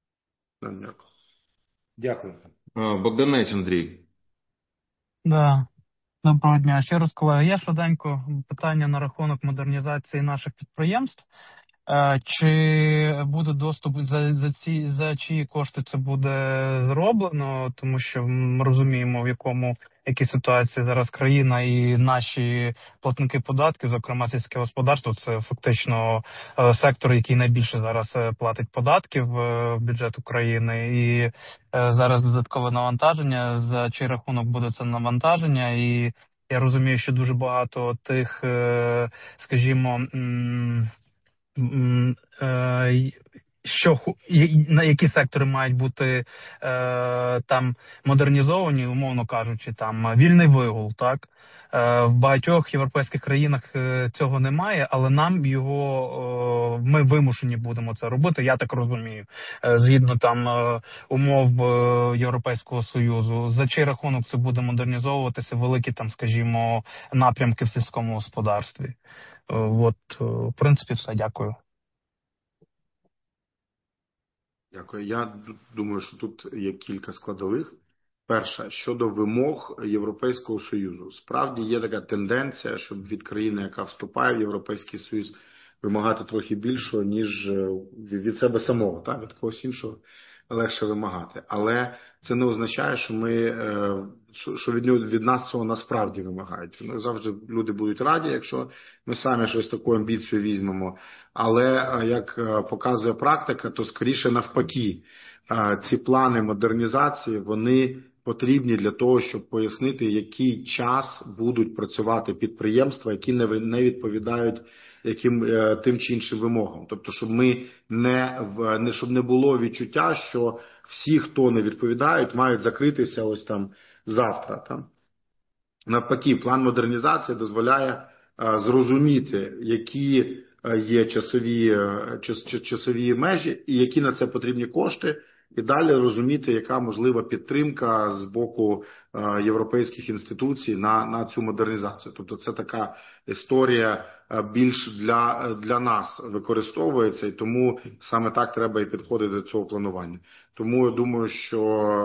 Дякую. Е, Богданець Андрій. Да. Доброго дня. Ще раз, колеги. Я швиденько питання на рахунок модернізації наших підприємств. Е, Чи буде доступ за, за ці за чиї кошти це буде зроблено? Тому що ми розуміємо, в якому якій ситуації зараз країна і наші платники податків, зокрема сільське господарство, це фактично е, сектор, який найбільше зараз е, платить податків е, в бюджет України. І е, зараз додаткове навантаження. За чий рахунок буде це навантаження? І я розумію, що дуже багато тих, е, скажімо, м, м, е, й- що ху- і- на які сектори мають бути е, там модернізовані, умовно кажучи, там вільний вигул, так е, в багатьох європейських країнах е, цього немає, але нам його е, ми вимушені будемо це робити. Я так розумію, е, згідно там е, умов е, Європейського Союзу. За чий рахунок це буде модернізовуватися великі там, скажімо, напрямки в сільському господарстві. Е, От, е, в принципі, все. Дякую. Дякую. Я д- думаю, що тут є кілька складових. Перша, щодо вимог Європейського Союзу. Справді є така тенденція, щоб від країни, яка вступає в Європейський Союз, вимагати трохи більшого, ніж е, від від себе самого, так? Від когось іншого легше вимагати. Але це не означає, що ми е, що, що від нього від нас цього насправді вимагають. Ну, завжди люди будуть раді, якщо ми самі щось таку амбіцію візьмемо. Але е, як е, показує практика, то скоріше навпаки, е, ці плани модернізації, вони потрібні для того, щоб пояснити, який час будуть працювати підприємства, які не ви- не відповідають яким е, тим чи іншим вимогам. Тобто, щоб ми не в не щоб не було відчуття, що всі, хто не відповідають, мають закритися ось там завтра. Там. Навпаки, план модернізації дозволяє е, зрозуміти, які е, є часові, е, час, час- часові межі і які на це потрібні кошти, і далі розуміти, яка можлива підтримка з боку е, європейських інституцій на, на цю модернізацію. Тобто це така історія е, більш для, для нас використовується, і тому саме так треба і підходити до цього планування. Тому я думаю, що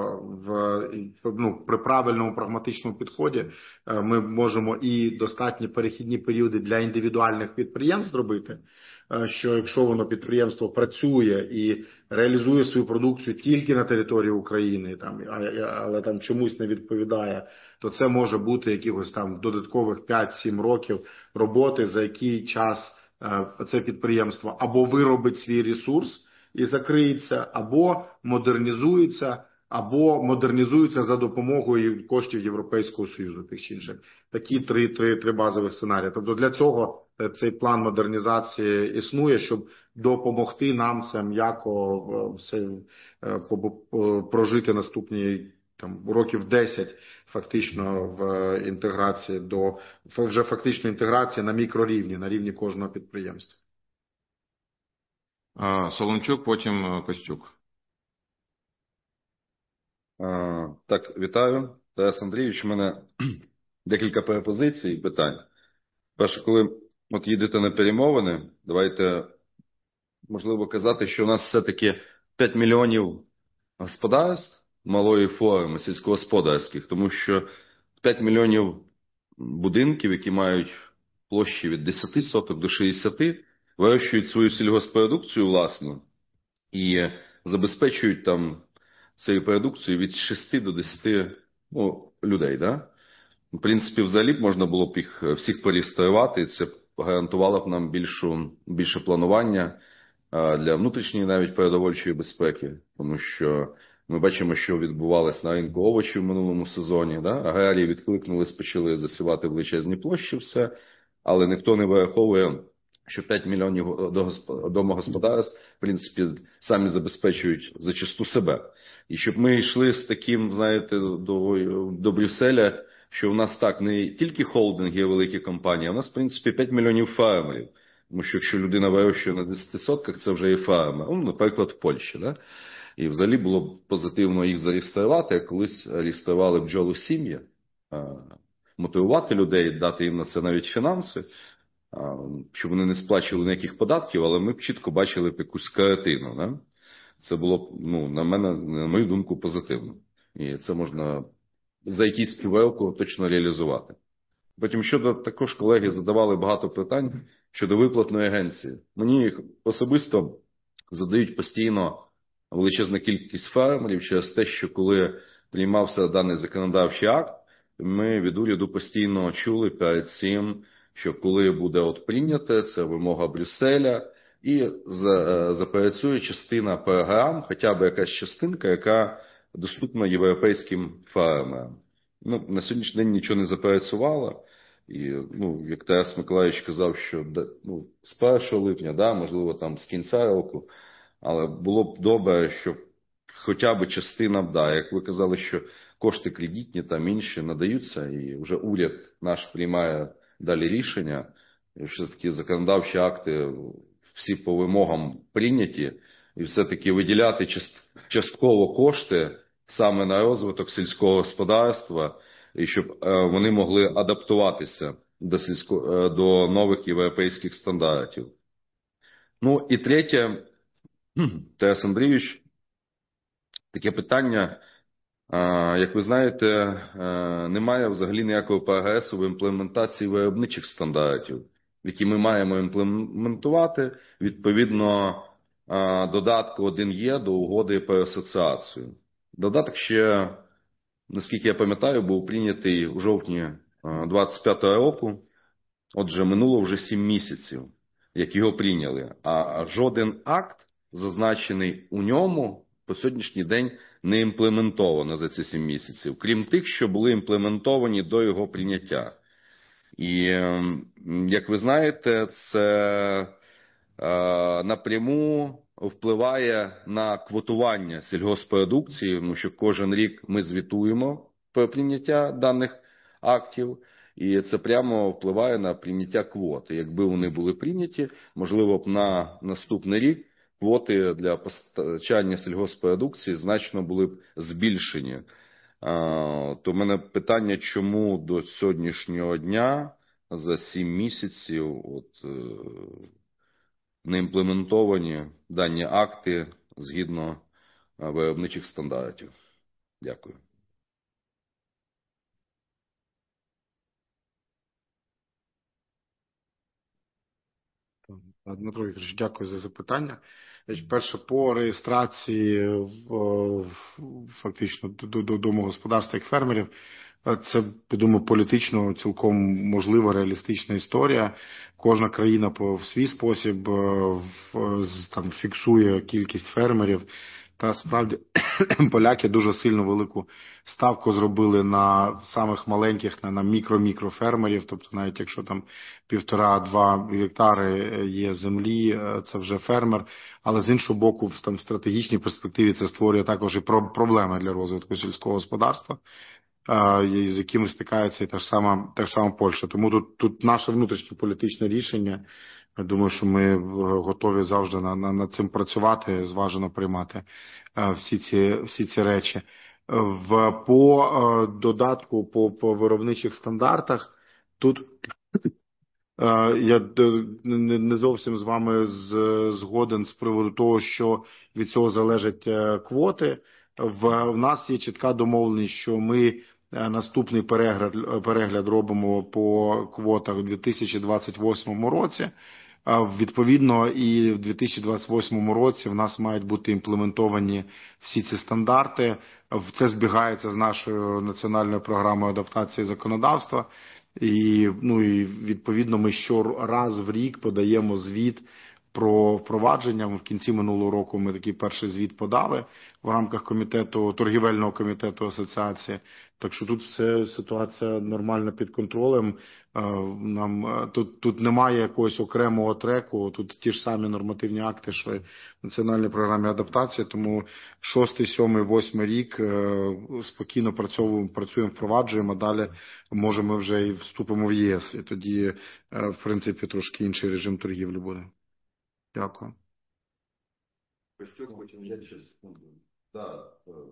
в, ну, при правильному прагматичному підході е, ми можемо і достатні перехідні періоди для індивідуальних підприємств зробити, е, що якщо воно підприємство працює і реалізує свою продукцію тільки на території України, там, але там чомусь не відповідає, то це може бути якихось там додаткових п'ять-сім років роботи, за який час е, це підприємство або виробить свій ресурс і закриється, або модернізується, або модернізується за допомогою коштів Європейського Союзу, тих чи інших. Такі три, три, три базових сценарії. Тобто для цього цей план модернізації існує, щоб допомогти нам це м'яко е, все е, по- прожити наступні там років десять фактично в інтеграції до вже фактично інтеграції на мікрорівні, на рівні кожного підприємства. Е, Солончук, потім е, Костюк. А, Так, вітаю. Тарас Андрійович, у мене декілька пропозицій і питань. Перше, коли от їдете на перемовини, давайте можливо казати, що у нас все-таки п'ять мільйонів господарств малої форми сільськогосподарських, тому що п'ять мільйонів будинків, які мають площі від десяти соток до шістдесяти, вирощують свою сільгоспродукцію власну і забезпечують там цією продукцією від шести до десяти ну, людей. Да? В принципі, взагалі б можна було б їх всіх переєструвати, це гарантувало б нам більшу, більше планування для внутрішньої навіть продовольчої безпеки, тому що ми бачимо, що відбувалось на ринку овочів в минулому сезоні. Да? Аграрії відкликнулись, почали засівати величезні площі, все, але ніхто не вираховує, що п'ять мільйонів домогосподарств, в принципі, самі забезпечують зачасту себе. І щоб ми йшли з таким, знаєте, до, до Брюсселя, що у нас так не тільки холдинги, великі компанії, а у нас, в принципі, п'ять мільйонів фермерів. Тому що якщо людина вирощує на десяти сотках, це вже є фермер. Ну, наприклад, в Польщі. Да? І взагалі було б позитивно їх зареєструвати, колись реєстрували бджолу сім'ї, мотивувати людей, дати їм на це навіть фінанси, щоб вони не сплачували ніяких податків, але ми б чітко бачили б якусь картину. Да? Це було б, ну, на мене, на мою думку, позитивно. І це можна за якийсь півроку точно реалізувати. Потім щодо, також колеги задавали багато питань щодо виплатної агенції. Мені їх особисто задають постійно величезна кількість фермерів через те, що коли приймався даний законодавчий акт, ми від уряду постійно чули перед цим, що коли буде от прийняте, це вимога Брюсселя, і запрацює частина програм, хоча б якась частинка, яка доступна європейським фермерам. Ну, на сьогоднішній день нічого не запрацювало. І, ну, як Тарас Миколаївич казав, що ну, з першого липня, да, можливо, там з кінця року, але було б добре, щоб хоча б частина, да, як ви казали, що кошти кредитні там інші надаються, і вже уряд наш приймає далі рішення, і все-таки законодавчі акти всі по вимогам прийняті, і все-таки виділяти частково кошти саме на розвиток сільського господарства, і щоб вони могли адаптуватися до, сільсько... до нових європейських стандартів. Ну і третє, Тарас Андрійович, таке питання, як ви знаєте, немає взагалі ніякого прогресу в імплементації виробничих стандартів, які ми маємо імплементувати відповідно додатку один Є до угоди про асоціацію. Додаток ще, наскільки я пам'ятаю, був прийнятий у жовтні двадцять п'ятого року. Отже, минуло вже сім місяців, як його прийняли. А жоден акт, зазначений у ньому, по сьогоднішній день не імплементовано за ці сім місяців. Крім тих, що були імплементовані до його прийняття. І, як ви знаєте, це напряму впливає на квотування сільгоспродукції, тому що кожен рік ми звітуємо про прийняття даних актів, і це прямо впливає на прийняття квоти. Якби вони були прийняті, можливо б на наступний рік квоти для постачання сільгоспродукції значно були б збільшені. То в мене питання, чому до сьогоднішнього дня за сім місяців от, не імплементовані дані акти згідно виробничих стандартів. Дякую. Дмитро Вікторович, дякую за запитання. Перше, по реєстрації в, фактично до, до домогосподарства як фермерів, це, я думаю, політично цілком можлива, реалістична історія. Кожна країна по в свій спосіб там фіксує кількість фермерів. Та справді поляки дуже сильно велику ставку зробили на самих маленьких, на, на мікро-мікрофермерів. Тобто навіть якщо там півтора-два гектари є землі, це вже фермер. Але з іншого боку, там в стратегічній перспективі це створює також і проблеми для розвитку сільського господарства, з якими стикається і та ж сама, та ж сама Польща. Тому тут, тут наше внутрішнє політичне рішення. Я думаю, що ми готові завжди на, на, над цим працювати, зважено приймати всі ці, всі ці речі. В, по додатку, по, по виробничих стандартах, тут Я не зовсім з вами згоден з приводу того, що від цього залежать квоти. В нас є чітка домовленість, що ми наступний перегляд, перегляд робимо по квотах у дві тисячі двадцять восьмому році. Відповідно, і в дві тисячі двадцять восьмому році в нас мають бути імплементовані всі ці стандарти. Це збігається з нашою національною програмою адаптації законодавства. І, ну, і відповідно ми щораз в рік подаємо звіт про впровадження. В кінці минулого року ми такий перший звіт подали в рамках комітету, торгівельного комітету асоціації. Так що тут все, ситуація нормально під контролем. Нам, тут, тут немає якогось окремого треку, тут ті ж самі нормативні акти, що й в національній програмі адаптації, тому шостий, сьомий, восьмий рік спокійно працюємо, працюємо, впроваджуємо, а далі може ми вже і вступимо в ЄС, і тоді, в принципі, трошки інший режим торгівлі буде. Дякую. Да,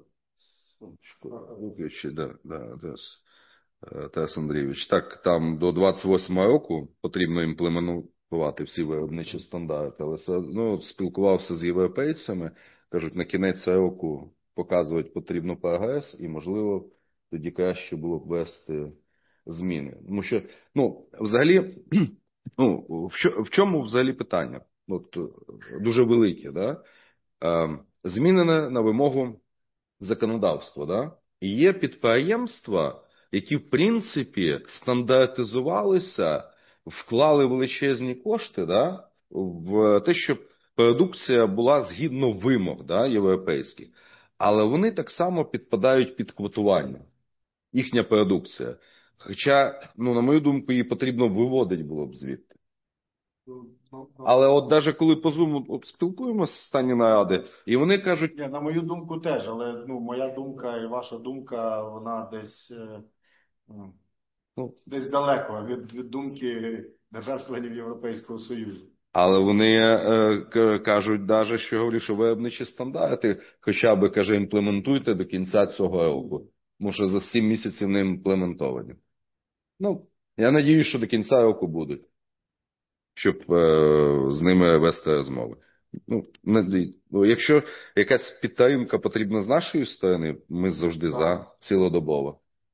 виключи, да, да, да. Тарас Андрійович, так, там до двадцять восьмого року потрібно імплементувати всі виробничі стандарти, але все одно спілкувався з європейцями, кажуть, на кінець року показувати потрібно прогрес і, можливо, тоді краще було б ввести зміни. Тому що, ну, взагалі, ну, в, що, в чому взагалі питання? От, дуже велике, да? Змінене на вимогу законодавства, да? І є підприємства, які, в принципі, стандартизувалися, вклали величезні кошти, да, в те, щоб продукція була згідно вимог, да, європейських. Але вони так само підпадають під квотування. Їхня продукція. Хоча, ну, на мою думку, її потрібно виводити було б звідти. Але от навіть коли по Zoom спілкуємося з стані наради, і вони кажуть... Ні, на мою думку теж, але, ну, моя думка і ваша думка, вона десь, ну, десь далеко від, від думки держав-членів Європейського Союзу. Але вони е, кажуть навіть, що, говорю, що виробничі стандарти хоча б, каже, імплементуйте до кінця цього року. Тому що за сім місяців не імплементовані. Ну, я надіюсь, що до кінця року будуть. Щоб е, з ними вести розмови. Ну, не, ну, якщо якась підтримка потрібна з нашої сторони, ми завжди за, цілодобово.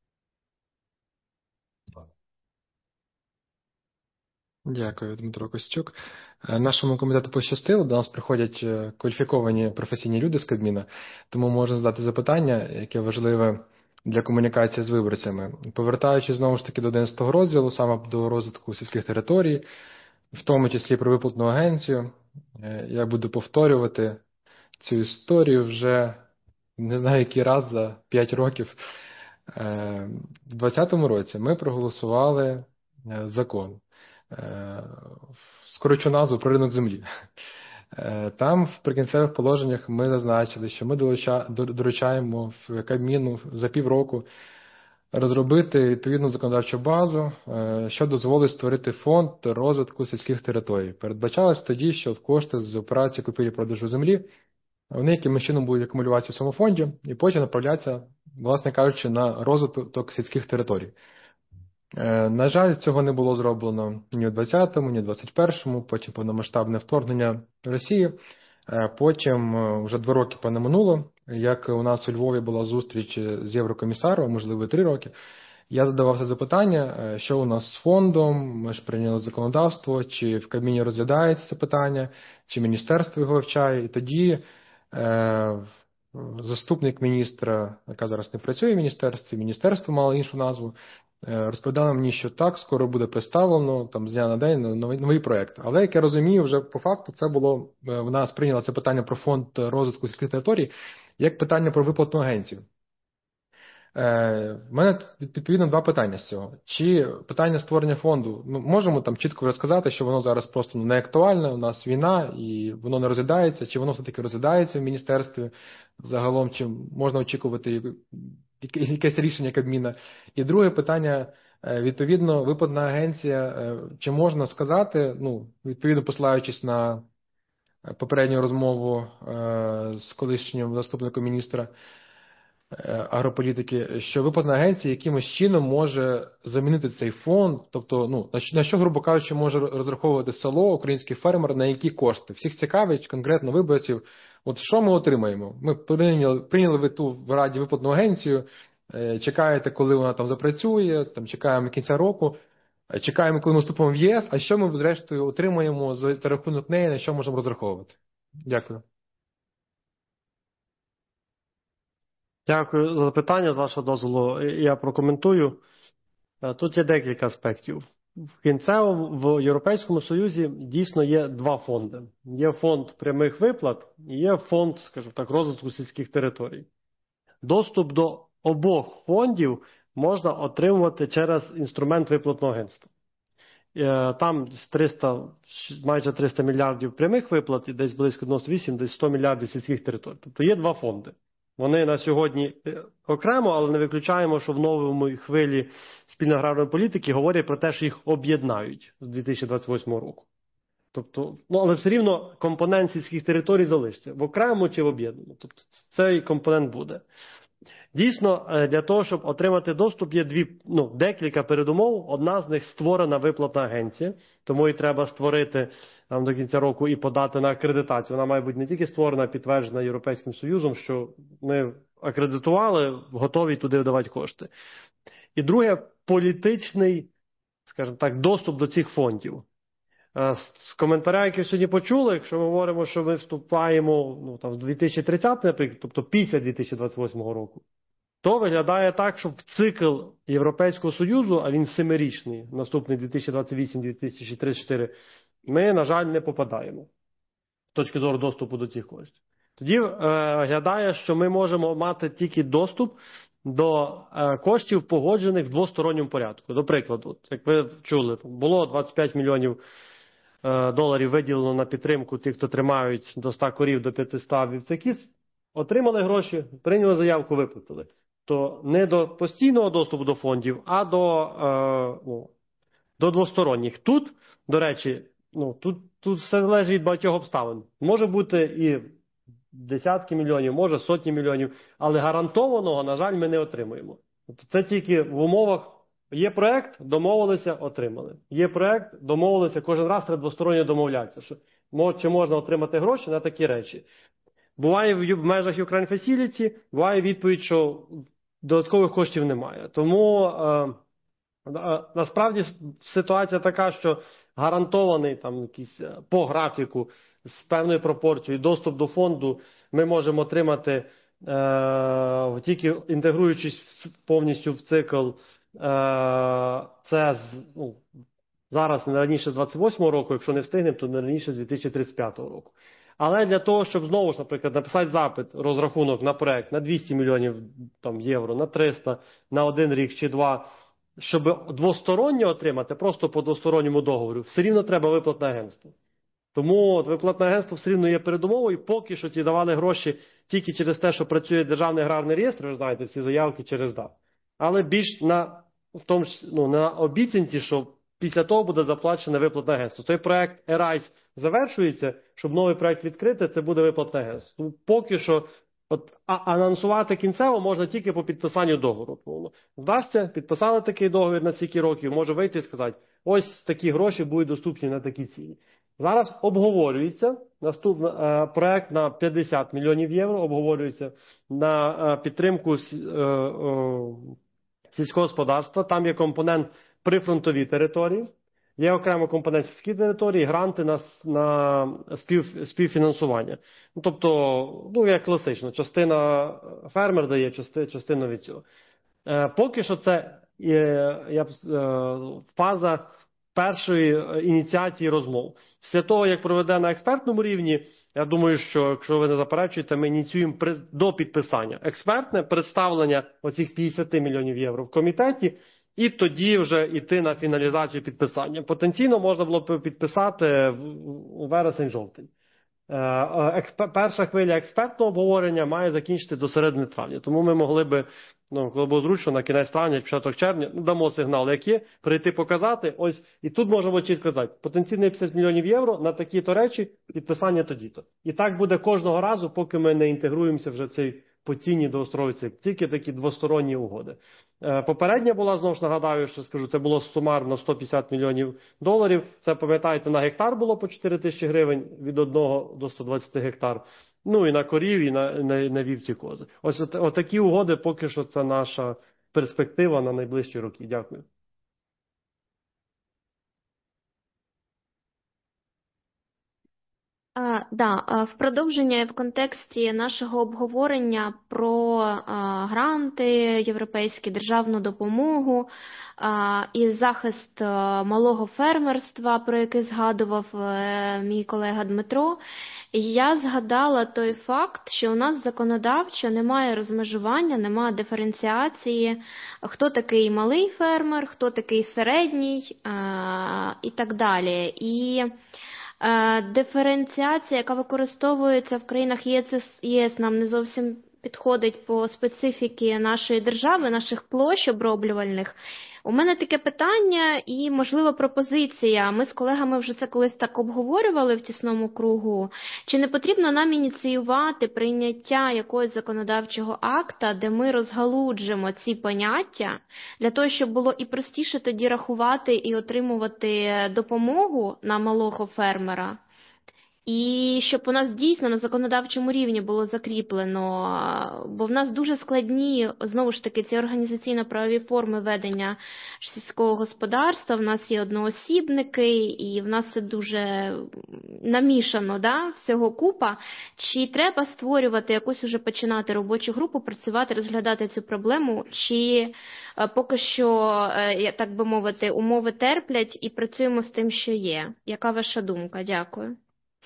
Дякую, Дмитро Костюк. Нашому комітету пощастило, до нас приходять кваліфіковані професійні люди з Кабміна, тому можна задати запитання, яке важливе для комунікації з виборцями. Повертаючись знову ж таки до одинадцятого розділу, саме до розвитку сільських територій, в тому числі про виплатну агенцію, я буду повторювати цю історію вже не знаю який раз за п'ять років. У двадцятому році ми проголосували закон, скорочу назву, про ринок землі. Там в прикінцевих положеннях ми зазначили, що ми доручаємо в Кабміну за півроку розробити відповідну законодавчу базу, що дозволить створити фонд розвитку сільських територій. Передбачалось тоді, що кошти з операції купівлі-продажу землі, вони якимось чином будуть акумулюватися в цьому фонді і потім направляться, власне кажучи, на розвиток сільських територій. На жаль, цього не було зроблено ні у двадцятому, ні у двадцять першому, потім повномасштабне вторгнення Росії, потім вже два роки пане минуло, як у нас у Львові була зустріч з єврокомісаром, можливо, три роки, я задавався запитання, що у нас з фондом, ми ж прийняли законодавство, чи в Кабміні розглядається це питання, чи міністерство його вивчає, і тоді е, заступник міністра, яка зараз не працює в міністерстві, міністерство мало іншу назву, розповідали мені, що так, скоро буде представлено, там, з дня на день новий, новий проєкт. Але, як я розумію, вже по факту це було, вона сприйняла це питання про фонд розвитку сільських територій, як питання про виплатну агенцію. В мене відповідно два питання з цього. Чи питання створення фонду, ми можемо там чітко розказати, що воно зараз просто не актуальне, у нас війна і воно не розглядається, чи воно все-таки розглядається в міністерстві загалом, чи можна очікувати якесь рішення Кабміна. І друге питання, відповідно, виплатна агенція, чи можна сказати, ну, відповідно посилаючись на попередню розмову з колишнім заступником міністра, агрополітики, що виплатна агенція якимось чином може замінити цей фонд, тобто, ну, на що, грубо кажучи, може розраховувати село, український фермер, на які кошти. Всіх цікавить конкретно виборців, от що ми отримаємо? Ми прийняли, прийняли ви ту в Раді виплатну агенцію, чекаєте, коли вона там запрацює, там чекаємо кінця року, чекаємо, коли ми вступимо в ЄС, а що ми, зрештою, отримаємо за, за рахунок неї, на що можемо розраховувати? Дякую. Дякую за запитання, з вашого дозволу. Я прокоментую. Тут є декілька аспектів. В кінцевому, в Європейському Союзі дійсно є два фонди. Є фонд прямих виплат і є фонд, скажімо так, розвитку сільських територій. Доступ до обох фондів можна отримувати через інструмент виплатного агентства. Там триста, майже триста мільярдів прямих виплат і десь близько дев'яносто вісім, десь сто мільярдів сільських територій. Тобто є два фонди. Вони на сьогодні окремо, але не виключаємо, що в новому хвилі спільної аграрної політики говорять про те, що їх об'єднають з дві тисячі двадцять восьмого року. Тобто, ну, але все рівно компонент сільських територій залишиться. В окремо чи в об'єднаному. Тобто цей компонент буде. Дійсно, для того, щоб отримати доступ, є дві, ну, декілька передумов. Одна з них створена виплатна агенція, тому і треба створити там, до кінця року і подати на акредитацію. Вона має бути не тільки створена, а підтверджена Європейським Союзом, що ми акредитували, готові туди видавати кошти. І друге, політичний, скажімо так, доступ до цих фондів. З коментаря, які сьогодні почули, якщо ми говоримо, що ми вступаємо ну, там, в дві тисячі тридцятий, наприклад, тобто після дві тисячі двадцять восьмого року, то виглядає так, що в цикл Європейського Союзу, а він семирічний, наступний дві тисячі двадцять вісім - дві тисячі тридцять чотири, ми, на жаль, не попадаємо з точки зору доступу до цих коштів. Тоді е, виглядає, що ми можемо мати тільки доступ до е, коштів, погоджених в двосторонньому порядку. До прикладу, як ви чули, було двадцять п'ять мільйонів доларів виділено на підтримку тих, хто тримають до ста корів, до п'ятисот вівця кіз, отримали гроші, прийняли заявку, виплатили. То не до постійного доступу до фондів, а до, е, ну, до двосторонніх. Тут, до речі, ну, тут, тут все залежить від багатьох обставин. Може бути і десятки мільйонів, може сотні мільйонів, але гарантованого, на жаль, ми не отримуємо. Тобто це тільки в умовах. Є проект, домовилися, отримали. Є проект, домовилися, кожен раз треба двосторонньо домовлятися, що чи можна отримати гроші на такі речі. Буває в межах Ukraine Facility, буває відповідь, що додаткових коштів немає. Тому е, е, насправді ситуація така, що гарантований там якийсь по графіку з певною пропорцією доступ до фонду ми можемо отримати е, тільки інтегруючись повністю в цикл. Це ну, зараз не раніше з двадцять восьмого року, якщо не встигнемо, то не раніше з дві тисячі тридцять п'ятого року. Але для того, щоб знову ж, наприклад, написати запит, розрахунок на проект на двісті мільйонів там, євро, на триста, на один рік чи два, щоб двосторонньо отримати, просто по двосторонньому договору, все рівно треба виплатне агентство. Тому от, виплатне агентство все рівно є передумовою, поки що ці давали гроші тільки через те, що працює Державний аграрний реєстр, ви знаєте, всі заявки через ДА. Але більш на, в тому, ну, на обіцянці, що після того буде заплачене виплатне агентство. Той проект Ерайс завершується, щоб новий проект відкрити, це буде виплатне агентство. Поки що от, а, анонсувати кінцево можна тільки по підписанню договору. Ну, вдасться, підписали такий договір на стільки років, може вийти і сказати, ось такі гроші будуть доступні на такі цілі. Зараз обговорюється наступний е, проект на п'ятдесят мільйонів євро, обговорюється на е, підтримку е, е, сільського господарства. Там є компонент прифронтові території, є окремо компонент сільські території, гранти на, на спів, співфінансування. Ну, тобто, ну, як класично, частина фермер дає, частина, частина від цього. Е, поки що це е, я, е, фаза першої ініціації розмов. Після того, як проведе на експертному рівні, я думаю, що, якщо ви не заперечуєте, ми ініціюємо до підписання експертне представлення оцих п'ятдесят мільйонів євро в комітеті, і тоді вже йти на фіналізацію підписання. Потенційно можна було б підписати у вересень-жовтень. Перша хвиля експертного обговорення має закінчити до середини травня. Тому ми могли би, ну, коли було зручно, на кінець травня, початок червня, ну, дамо сигнал, як є, прийти показати. Ось, і тут можемо чітко сказати, потенційно п'ятдесят мільйонів євро на такі-то речі, підписання тоді-то. І так буде кожного разу, поки ми не інтегруємося вже в цей по ціні довгостроковій, тільки такі двосторонні угоди. Попередня була, знову ж нагадаю, що скажу, це було сумарно сто п'ятдесят мільйонів доларів. Це, пам'ятаєте, на гектар було по чотири тисячі гривень від одного до ста двадцяти гектар. Ну і на корів, і на, на, на вівці кози. Ось от, от такі угоди поки що це наша перспектива на найближчі роки. Дякую. А, да, а, в продовження в контексті нашого обговорення про а, гранти, європейську державну допомогу а, і захист а, малого фермерства, про який згадував а, мій колега Дмитро, я згадала той факт, що у нас законодавчо немає розмежування, немає диференціації, хто такий малий фермер, хто такий середній а, і так далі. І диференціація, яка використовується в країнах ЄС, нам не зовсім підходить по специфіки нашої держави, наших площ оброблювальних. У мене таке питання і, можливо, пропозиція. Ми з колегами вже це колись так обговорювали в тісному кругу. Чи не потрібно нам ініціювати прийняття якогось законодавчого акта, де ми розгалуджимо ці поняття, для того, щоб було і простіше тоді рахувати і отримувати допомогу на малого фермера? І щоб у нас дійсно на законодавчому рівні було закріплено, бо в нас дуже складні, знову ж таки, ці організаційно-правові форми ведення сільського господарства, в нас є одноосібники, і в нас це дуже намішано, да, всього купа. Чи треба створювати якусь уже починати робочу групу, працювати, розглядати цю проблему, чи поки що, так би мовити, умови терплять і працюємо з тим, що є? Яка ваша думка? Дякую.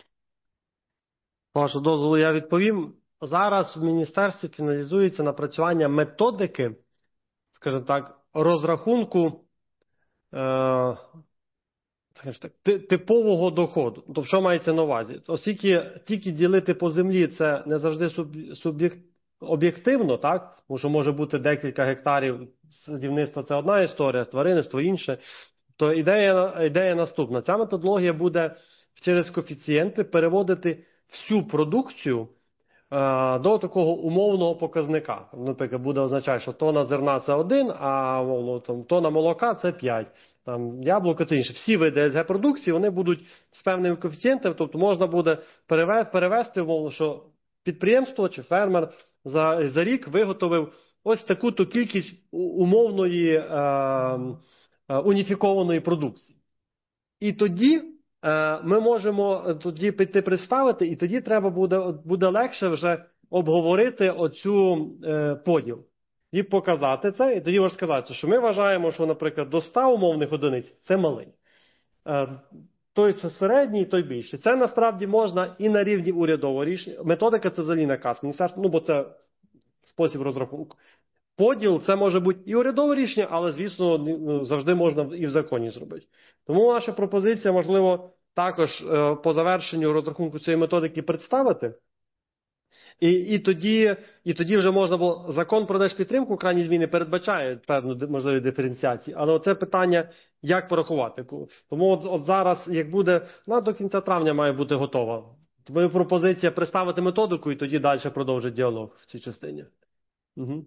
Вашого дозволу я відповім. Зараз в міністерстві фіналізується напрацювання методики, скажімо так, розрахунку е, так, типового доходу. Тобто, що мається на увазі? Оскільки тільки ділити по землі це не завжди суб'єкт, об'єктивно, так? Тому що може бути декілька гектарів садівництва, це одна історія, тваринництво інше. То ідея, ідея наступна. Ця методологія буде через коефіцієнти переводити всю продукцію е, до такого умовного показника. Наприклад, буде означати, що тонна зерна – це один, а мовно, там, тонна молока – це п'ять. Там, яблуко – це інше. Всі види ес ге продукції, вони будуть з певними коефіцієнтами, тобто можна буде перевести, мовно, що підприємство чи фермер за, за рік виготовив ось таку-то кількість умовної е, е, уніфікованої продукції. І тоді ми можемо тоді піти представити, і тоді треба буде, буде легше вже обговорити оцю е, поділ. І показати це, і тоді можна сказати, що ми вважаємо, що, наприклад, до ста умовних одиниць – це малий. Е, той це середній, той більший. Це насправді можна і на рівні урядового рішення. Методика – це взагалі наказ міністерства, ну бо це спосіб розрахунку. Поділ – це може бути і урядове рішення, але, звісно, завжди можна і в законі зробити. Тому наша пропозиція, можливо, також по завершенню розрахунку цієї методики представити. І, і, тоді, і тоді вже можна було... Закон про держпідтримку, крайні зміни, передбачає певну можливість диференціації. Але оце питання, як порахувати. Тому от, от зараз, як буде, ну, до кінця травня має бути готова. Тому пропозиція представити методику і тоді далі продовжити діалог в цій частині. Угу.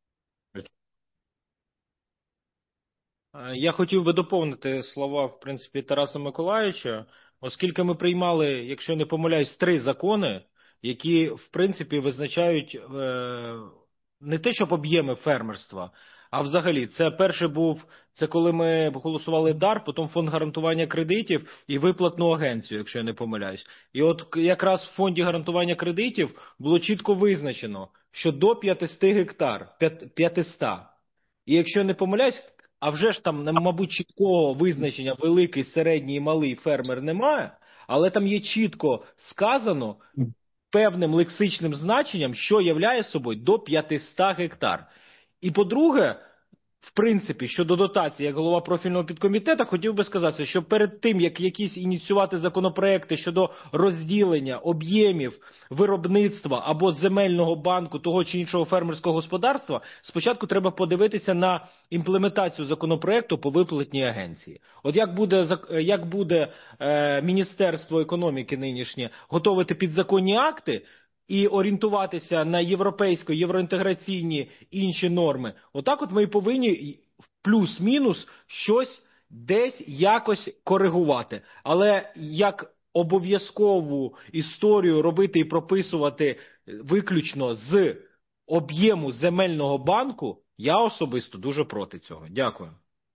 Я хотів би доповнити слова, в принципі, Тараса Миколайовича, оскільки ми приймали, якщо не помиляюсь, три закони, які, в принципі, визначають е, не те, щоб об'єми фермерства, а взагалі. Це перший був, це коли ми голосували дар, потім фонд гарантування кредитів і виплатну агенцію, якщо я не помиляюсь. І от якраз в фонді гарантування кредитів було чітко визначено, що до п'ятсот гектар, п'ятсот. І якщо я не помиляюсь, а вже ж там, мабуть, чіткого визначення великий, середній і малий фермер немає, але там є чітко сказано певним лексичним значенням, що являє собою до п'ятсот гектар. І по-друге, в принципі, щодо дотації, як голова профільного підкомітету, хотів би сказати, що перед тим, як якісь ініціювати законопроекти щодо розділення об'ємів виробництва або земельного банку того чи іншого фермерського господарства, спочатку треба подивитися на імплементацію законопроекту по виплатній агенції. От як буде, як буде е, Міністерство економіки нинішнє готувати підзаконні акти, і орієнтуватися на європейсько, євроінтеграційні інші норми, отак от ми і повинні плюс-мінус щось десь якось коригувати. Але як обов'язкову історію робити і прописувати виключно з об'єму земельного банку, я особисто дуже проти цього. Дякую.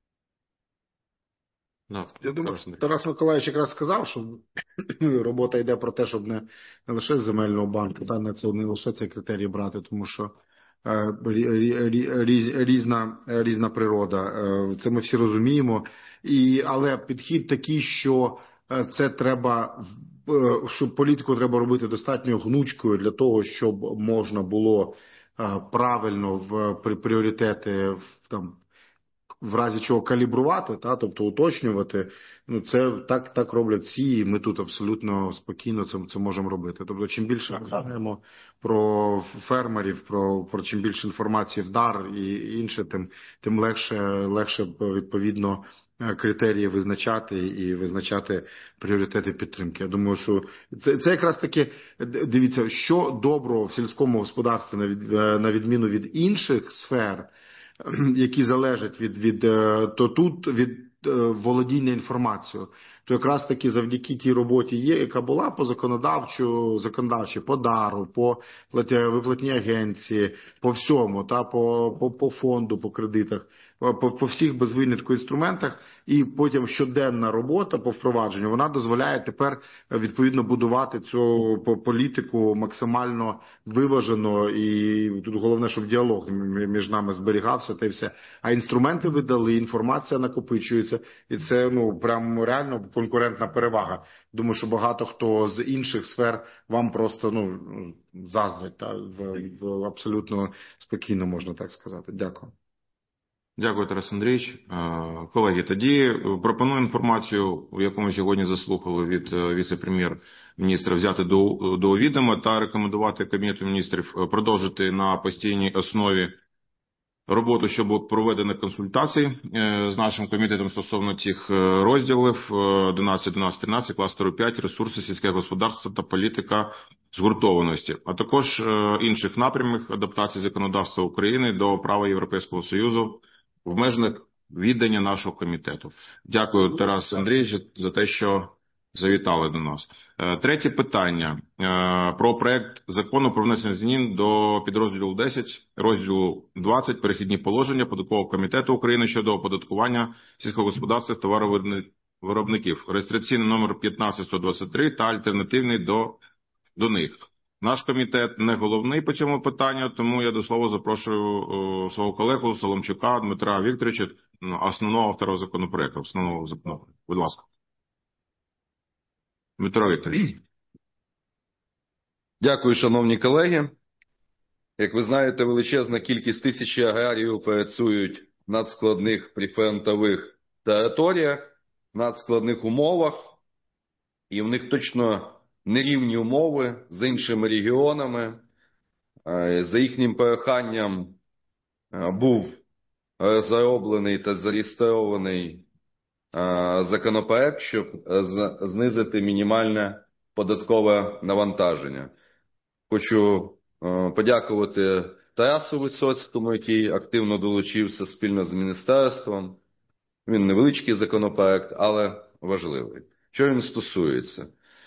No, Я думаю, Тарас Миколаївич якраз сказав, що робота йде про те, щоб не, не лише з земельного банку, та не це не лише ці критерії брати, тому що е, рі- рі- різ- різна, різна природа. Е, це ми всі розуміємо. І, але підхід такий, що е, це треба, е, що політику треба робити достатньо гнучкою для того, щоб можна було е, правильно в при- пріоритети в там. В разі чого калібрувати, та, тобто уточнювати, ну це так, так роблять всі, і ми тут абсолютно спокійно це, це можемо робити. Тобто, чим більше ми знаємо про фермерів, про, про чим більше інформації в дар і інше, тим, тим легше, легше відповідно критерії визначати і визначати пріоритети підтримки. Я думаю, що це, це якраз таки, дивіться, що доброго в сільському господарстві на, від, на відміну від інших сфер, які залежать від, від то тут від володіння інформацією, то якраз таки завдяки тій роботі є, яка була по законодавчу, законодавчі, по дару, по виплатній агенції, по всьому, та, по, по, по фонду, по кредитах, по, по всіх без винятку інструментах, і потім щоденна робота по впровадженню, вона дозволяє тепер відповідно будувати цю політику максимально виважено, і тут головне, щоб діалог між нами зберігався, та й все. А інструменти видали, інформація накопичується, і це, ну, прям реально конкурентна перевага. Думаю, що багато хто з інших сфер вам просто, ну, заздрить, та, в, в абсолютно спокійно, можна так сказати. Дякую. Дякую, Тарас Андрійович. Колеги, тоді пропоную інформацію, яку ми сьогодні заслухали від віце-прем'єр-міністра, взяти до, до відома та рекомендувати Кабінету міністрів продовжити на постійній основі роботу, що було проведено консультації з нашим комітетом стосовно цих розділів одинадцять, одинадцять, тринадцять, кластеру п'ять, ресурси, сільське господарство та політика згуртованості, а також інших напрямів адаптації законодавства України до права Європейського Союзу в межах віддання нашого комітету. Дякую, Тарас Андрійович, за те, що завітали до нас. Третє питання про проект закону про внесення змін до підрозділу десять, розділу двадцять, перехідні положення Податкового комітету України щодо оподаткування сільськогосподарських товаровиробників. Реєстраційний номер п'ятнадцять сто двадцять три та альтернативний до, до них. Наш комітет не головний по цьому питанню, тому я до слова запрошую о, свого колегу Соломчука Дмитра Вікторовича, основного автора законопроекту. Основного законопроекту. Будь ласка. Дмитро Вікторович. Дякую, шановні колеги. Як ви знаєте, величезна кількість тисячі аграріїв працюють в надскладних прифронтових територіях, в надскладних умовах, і в них точно нерівні умови з іншими регіонами. За їхнім проханням був розроблений та зареєстрований законопроект, щоб знизити мінімальне податкове навантаження. Хочу подякувати Тарасу Висоцькому, який активно долучився спільно з міністерством. Він невеличкий законопроект, але важливий. Що він стосується?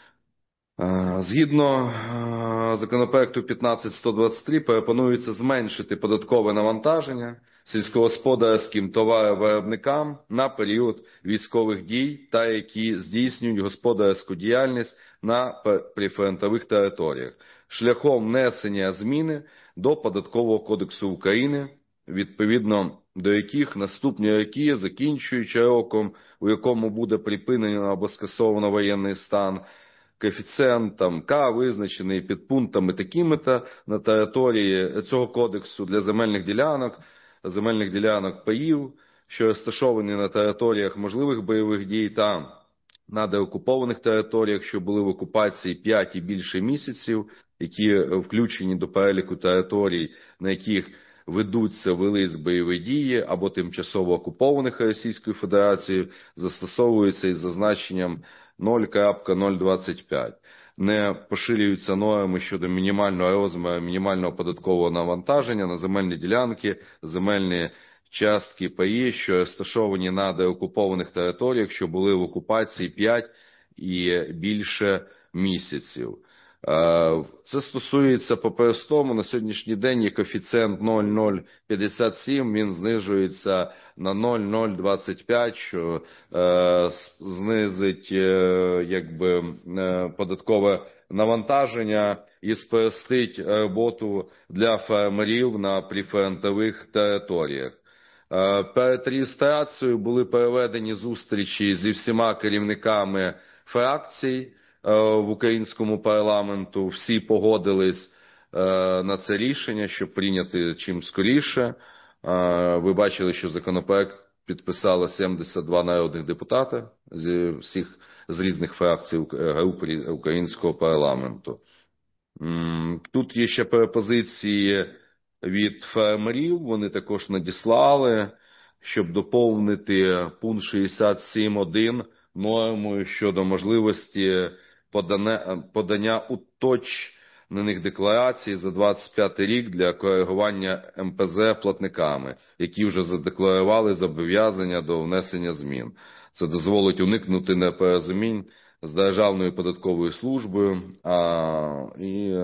Згідно законопроекту п'ятнадцять сто двадцять три пропонується зменшити податкове навантаження сільськогосподарським товаровиробникам на період військових дій та які здійснюють господарську діяльність на прифронтових територіях шляхом внесення зміни до Податкового кодексу України, відповідно до яких наступні роки, закінчуючи роком, у якому буде припинено або скасовано воєнний стан, коефіцієнтом К, визначений підпунктами такими-то на території цього кодексу для земельних ділянок, земельних ділянок паїв, що розташовані на територіях можливих бойових дій та на деокупованих територіях, що були в окупації п'ять і більше місяців, які включені до переліку територій, на яких ведуться, велись бойові дії або тимчасово окупованих Російською Федерацією, застосовуються із зазначенням нуль крапка нуль двадцять п'ять. не поширюються норми щодо мінімального розміру, мінімального податкового навантаження на земельні ділянки, земельні частки паї, що розташовані на деокупованих територіях, що були в окупації п'ять і більше місяців. Це стосується по-простому, на сьогоднішній день є коефіцієнт нуль цілих нуль п'ятдесят сім, він знижується на нуль цілих нуль двадцять п'ять, що е, знизить е, якби, е, податкове навантаження і спростить роботу для фермерів на прифронтових територіях. Е, перед реєстрацією були проведені зустрічі зі всіма керівниками фракцій в українському парламенту, всі погодились на це рішення, щоб прийняти чим скоріше. Ви бачили, що законопроект підписало сімдесят два народних депутати з всіх з різних фракцій груп українського парламенту. Тут є ще пропозиції від фермерів, вони також надіслали, щоб доповнити пункт шістдесят сім один нормою щодо можливості подання, подання уточнених декларацій за двадцять п'ятий рік для коригування ем пе зет платниками, які вже задекларували зобов'язання до внесення змін. Це дозволить уникнути непорозумінь з Державною податковою службою, а, і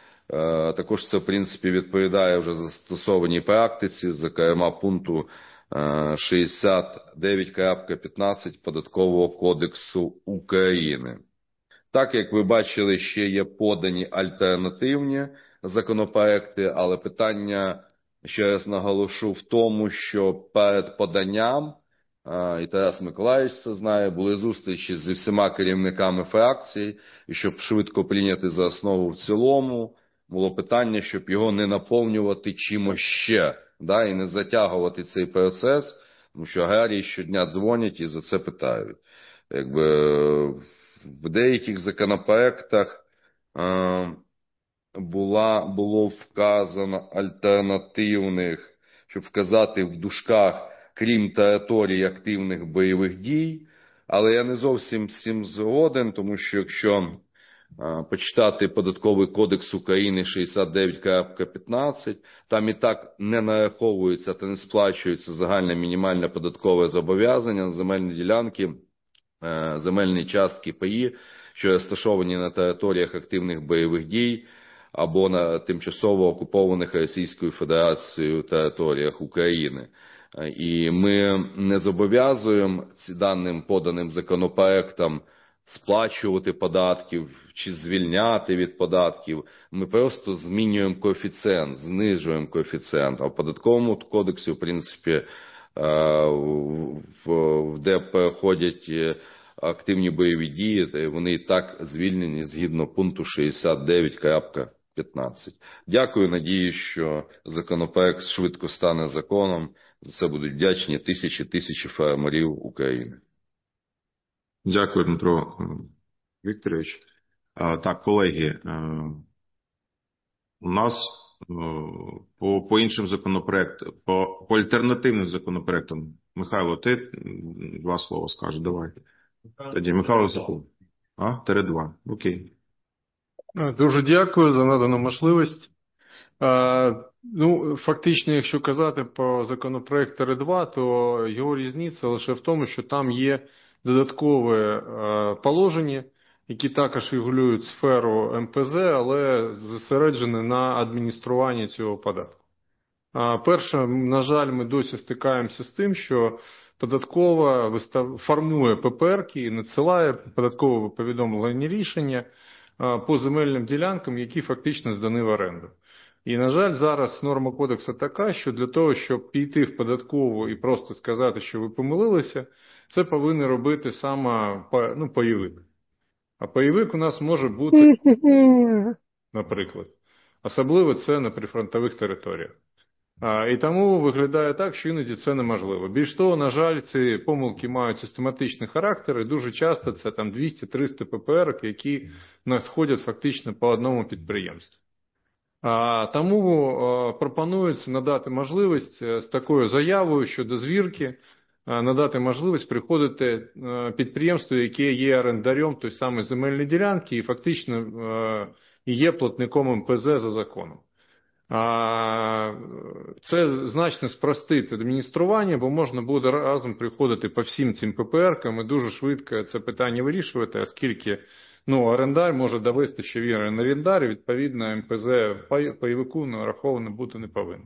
а, також це, в принципі, відповідає вже застосованій практиці, зокрема пункту шістдесят дев'ять крапка п'ятнадцять Податкового кодексу України. Так, як ви бачили, ще є подані альтернативні законопроекти, але питання, ще раз наголошу, в тому, що перед поданням, і Тарас Миколаївич це знає, були зустрічі зі всіма керівниками фракцій, і щоб швидко прийняти за основу в цілому, було питання, щоб його не наповнювати чимось ще, да, і не затягувати цей процес, тому що аграрії щодня дзвонять і за це питають. Якби в деяких законопроектах е, була, було вказано альтернативних, щоб вказати в дужках, крім територій активних бойових дій, але я не зовсім з цим згоден, тому що якщо е, почитати Податковий кодекс України шістдесят дев'ять крапка п'ятнадцять, там і так не нараховується та не сплачується загальне мінімальне податкове зобов'язання на земельні ділянки, земельні частки паї, що розташовані на територіях активних бойових дій або на тимчасово окупованих Російською Федерацією територіях України. І ми не зобов'язуємо даним поданим законопроектам сплачувати податків чи звільняти від податків. Ми просто змінюємо коефіцієнт, знижуємо коефіцієнт. А в Податковому кодексі, в принципі, де проходять активні бойові дії, вони і так звільнені згідно пункту шістдесят дев'ять крапка п'ятнадцять. Дякую, надію, що законопроект швидко стане законом. За це будуть вдячні тисячі тисячі фермерів України. Дякую, Дмитро Вікторович. Так, колеги, у нас по, по іншим законопроектам, по, по альтернативним законопроектам, Михайло, ти два слова скажеш, давай. Тоді Михайло Закон. А, Тере два. Окей. Дуже дякую за надану можливість. А, ну, фактично, якщо казати по законопроект Тере два, то його різниця лише в тому, що там є додаткове а, положення, які також регулюють сферу ем пе зет, але зосереджені на адмініструванні цього податку. А, перше, на жаль, ми досі стикаємося з тим, що податкова вистав... формує пе пе ерки і надсилає податкове повідомлення рішення а, по земельним ділянкам, які фактично здані в оренду. І, на жаль, зараз норма кодексу така, що для того, щоб піти в податкову і просто сказати, що ви помилилися, це повинен робити саме ну, пайовик. А пайовик у нас може бути, наприклад, особливо це на прифронтових територіях. А, і тому виглядає так, що іноді це неможливо. Більш того, на жаль, ці помилки мають систематичний характер, і дуже часто це там двісті-триста пе пе ерок, які надходять фактично по одному підприємству. А, тому а, пропонується надати можливість з такою заявою щодо звірки надати можливість приходити підприємству, яке є орендарем той самої земельної ділянки і фактично є платником ем пе зет за законом. Це значно спростить адміністрування, бо можна буде разом приходити по всім цим пе пе еркам і дуже швидко це питання вирішувати, оскільки ну, орендар може довести, що він орендар, і відповідно ем пе зет пайовику нараховано бути не повинен.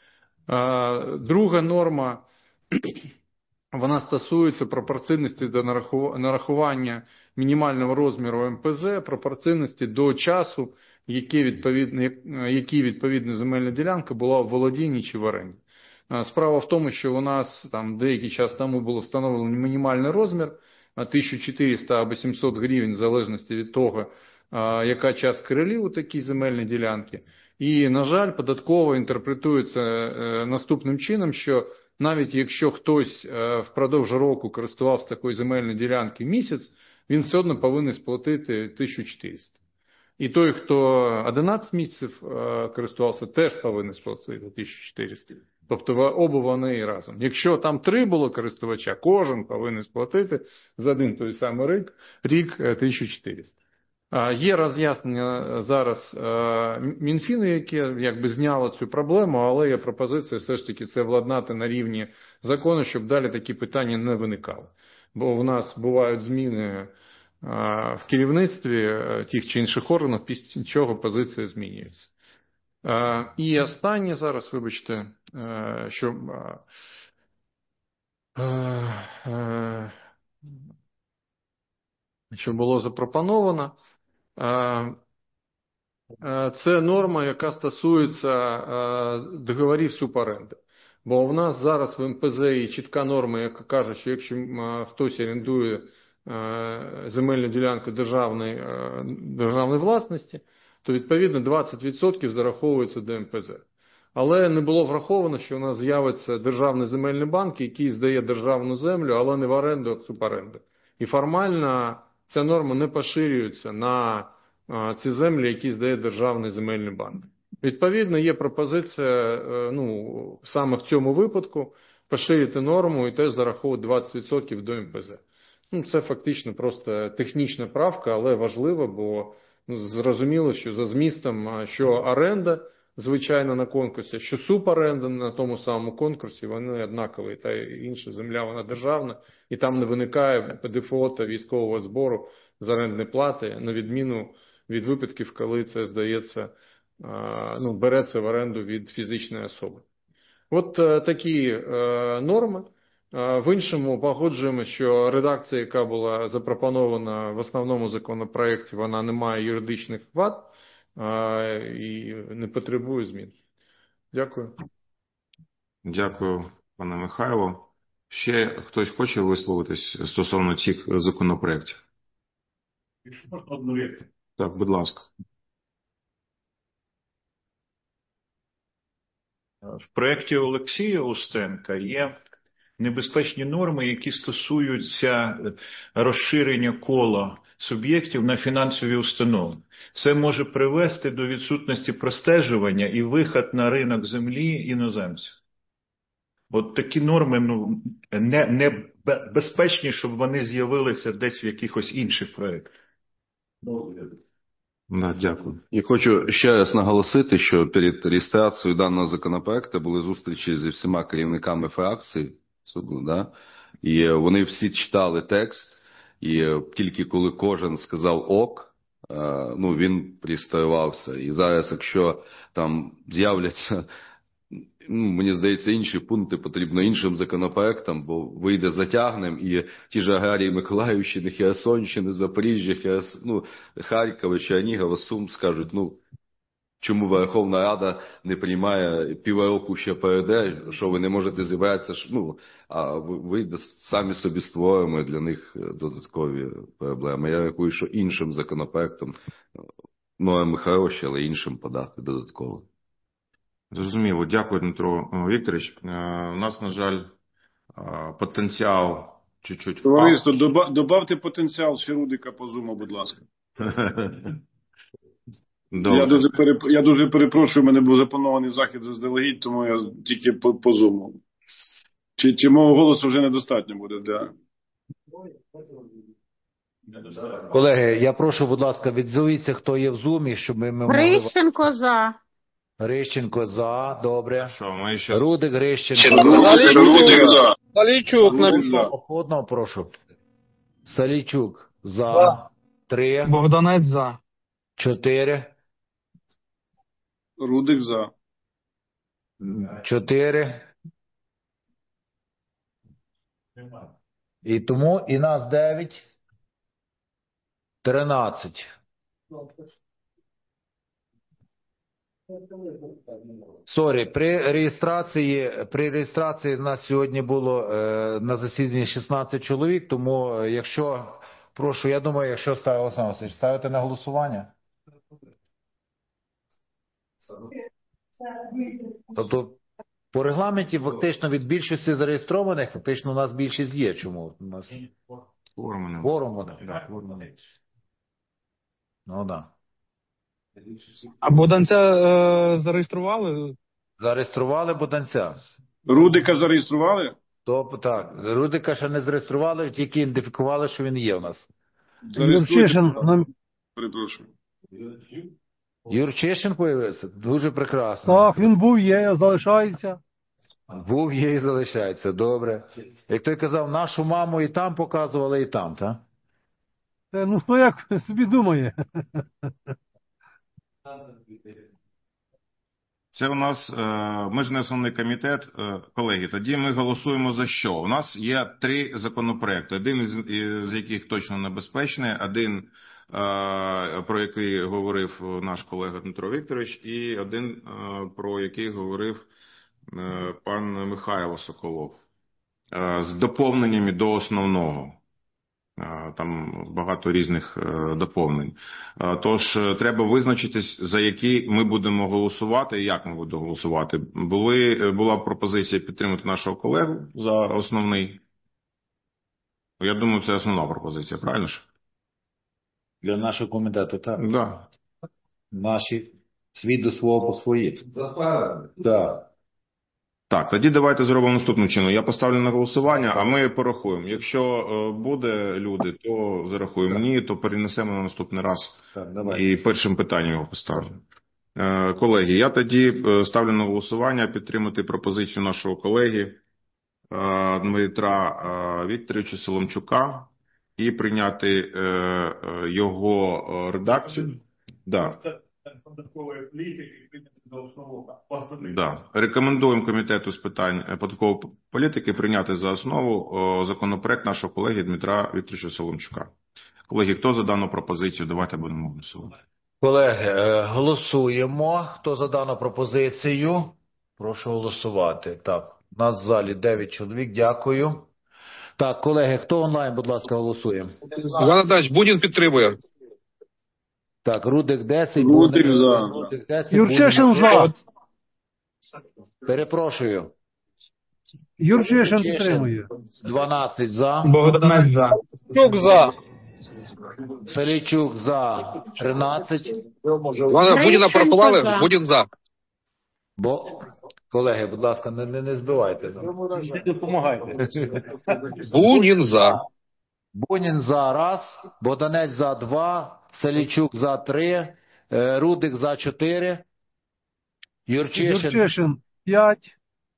Друга норма, вона стосується пропорційності до нарахування мінімального розміру ем пе зет, пропорційності до часу, який відповідно, які відповідна земельна ділянка була в володінні чи в оренді. Справа в тому, що у нас там деякий час тому було встановлено мінімальний розмір тисяча чотириста або сімсот гривень, в залежності від того, яка частка релів у такій земельній ділянці. І, на жаль, податково інтерпретується наступним чином, що навіть якщо хтось впродовж року користувався такою земельною ділянкою місяць, він все одно повинен сплатити тисячу чотириста. І той, хто одинадцять місяців користувався, теж повинен сплатити тисячу чотириста. Тобто оба вони разом. Якщо там три було користувача, кожен повинен сплатити за один той самий рік, рік тисячу чотириста. Є роз'яснення зараз Мінфіну, яке якби зняло цю проблему, але є пропозиція все ж таки це владнати на рівні закону, щоб далі такі питання не виникали. Бо в нас бувають зміни в керівництві тих чи інших органів, після чого позиція змінюється. І останнє зараз, вибачте, що, що було запропоновано, це норма, яка стосується договорів суборенди. Бо в нас зараз в ем пе зет є чітка норма, яка каже, що якщо хтось орендує земельну ділянку державної, державної власності, то відповідно двадцять відсотків зараховується до ем пе зет. Але не було враховано, що у нас з'явиться державний земельний банк, який здає державну землю, але не в оренду, а в суборенду. І формально ця норма не поширюється на ці землі, які здає державний земельний банк. Відповідно, є пропозиція, ну, саме в цьому випадку поширити норму і теж зараховувати двадцять відсотків до ем пе зет. Ну, це фактично просто технічна правка, але важлива, бо ну, зрозуміло, що за змістом, що оренда, звичайно, на конкурсі, що суборенда на тому самому конкурсі, вони однакові. Та інша земля, вона державна, і там не виникає пе де еф о та військового збору з орендної плати, на відміну від випадків, коли це, здається, ну, береться в оренду від фізичної особи. От такі норми. В іншому погоджуємо, що редакція, яка була запропонована в основному законопроекті, вона не має юридичних вад і не потребує змін. Дякую. Дякую, пане Михайло. Ще хтось хоче висловитись стосовно цих законопроєктів? Якщо можна одну річ. Так, будь ласка. В проєкті Олексія Устенка є небезпечні норми, які стосуються розширення кола суб'єктів на фінансові установи. Це може привести до відсутності простежування і вихід на ринок землі іноземців. От такі норми ну, не, не безпечні, щоб вони з'явилися десь в якихось інших проєктах. Да, дякую. І хочу ще раз наголосити, що перед реєстрацією даного законопроекту були зустрічі зі всіма керівниками фракцій суду, да? І вони всі читали текст, і тільки коли кожен сказав ок, ну, він пристроювався. І зараз, якщо там з'являться, ну, мені здається, інші пункти потрібно іншим законопроектам, бо вийде затягнем, і ті ж аграрії Миколаївщини, Херсонщини, Запоріжжя, Херс... ну, Харкова, Чернігова, Сум скажуть, ну, чому Верховна Рада не приймає півроку ще перейде, що ви не можете зібратися, ну, а ви самі собі створимо для них додаткові проблеми. Я рахую, що іншим законопроектом норми хороші, але іншим подати додатково. Зрозуміло. Дякую, Дмитро Вікторович. У нас, на жаль, потенціал чуть-чуть впав. Товариство, добавте потенціал ще Рудика по зуму, будь ласка. Я дуже, переп... я дуже перепрошую, у мене був запланований захід заздалегідь, тому я тільки по, по зуму. Чи, чи мого голосу вже недостатньо буде для... Колеги, я прошу, будь ласка, відзовіться, хто є в зумі, щоб ми, ми могли... Грищенко за. Грищенко за, добре. Що, ми ще... Рудик Грищенко. Рудик за. Салійчук на Рудик за. По одному прошу. Салійчук за. Три. Богданець за. Чотири. Рудик за. Чотири. І тому і нас дев'ять. Тринадцять. Сорі, при реєстрації, при реєстрації в нас сьогодні було е, на засіданні шістнадцять чоловік, тому е, якщо, прошу, я думаю, якщо ставити, Олександр Васильович, ставити на голосування? Тобто, по регламенті фактично від більшості зареєстрованих, фактично у нас більшість є. Чому? У нас Форум. форум, да, форум. Ну, да. А Богданця е, зареєстрували? Зареєстрували Богданця. Рудика зареєстрували? Тобто, так, Рудика ще не зареєстрували, тільки ідентифікували, що він є у нас. Юрчишин. Перепрошую. Юрчишин появився? Дуже прекрасно. Так, він був, є, залишається. Був, є і залишається, добре. Як той казав, нашу маму і там показували, і там, так? Е, Ну, хто як собі думає. Це у нас, е, ми ж не основний комітет, е, колеги, тоді ми голосуємо за що? У нас є три законопроекти, один із, із яких точно небезпечний, один, е, про який говорив наш колега Дмитро Вікторович, і один, е, про який говорив е, пан Михайло Соколов, е, з доповненнями до основного. Там багато різних доповнень. Тож треба визначитись, за які ми будемо голосувати і як ми будемо голосувати. Були, була пропозиція підтримати нашого колегу за основний. Я думаю, це основна пропозиція, правильно ж? Для нашого комітету, так? Да. Наші свій до свого по свої. Так. Так, тоді давайте зробимо наступним чином. Я поставлю на голосування, а ми порахуємо. Якщо буде люди, то зарахуємо. Ні, то перенесемо на наступний раз. Так, давай. І першим питанням його поставлю. Колеги, я тоді ставлю на голосування підтримати пропозицію нашого колеги Дмитра Вікторовича Соломчука і прийняти його редакцію. Да. Да. Рекомендуємо Комітету з питань податкової політики прийняти за основу о, законопроект нашого колеги Дмитра Вікторовича Соломчука. Колеги, хто за дану пропозицію? Давайте будемо голосувати. Колеги, голосуємо. Хто за дану пропозицію? Прошу голосувати. Так, у нас в залі дев'ять чоловік. Дякую. Так, колеги, хто онлайн, будь ласка, голосує? Іван Назарович, Будін підтримує. Так, Рудик десять. Рудик за. Рудик десять. Юрчишин за. Перепрошую. Юрчишин підтримує. дванадцять за. Богданець за. Чук за. Салійчук за. тринадцять. Івана Будіна порахували? Будін за. Бо, колеги, будь ласка, не, не, не збивайте. Допомагайте. Бунін за. Бунін за раз, Богданець за два, Салійчук за три, Рудик за чотири, Юрчишин, Юрчишин п'ять.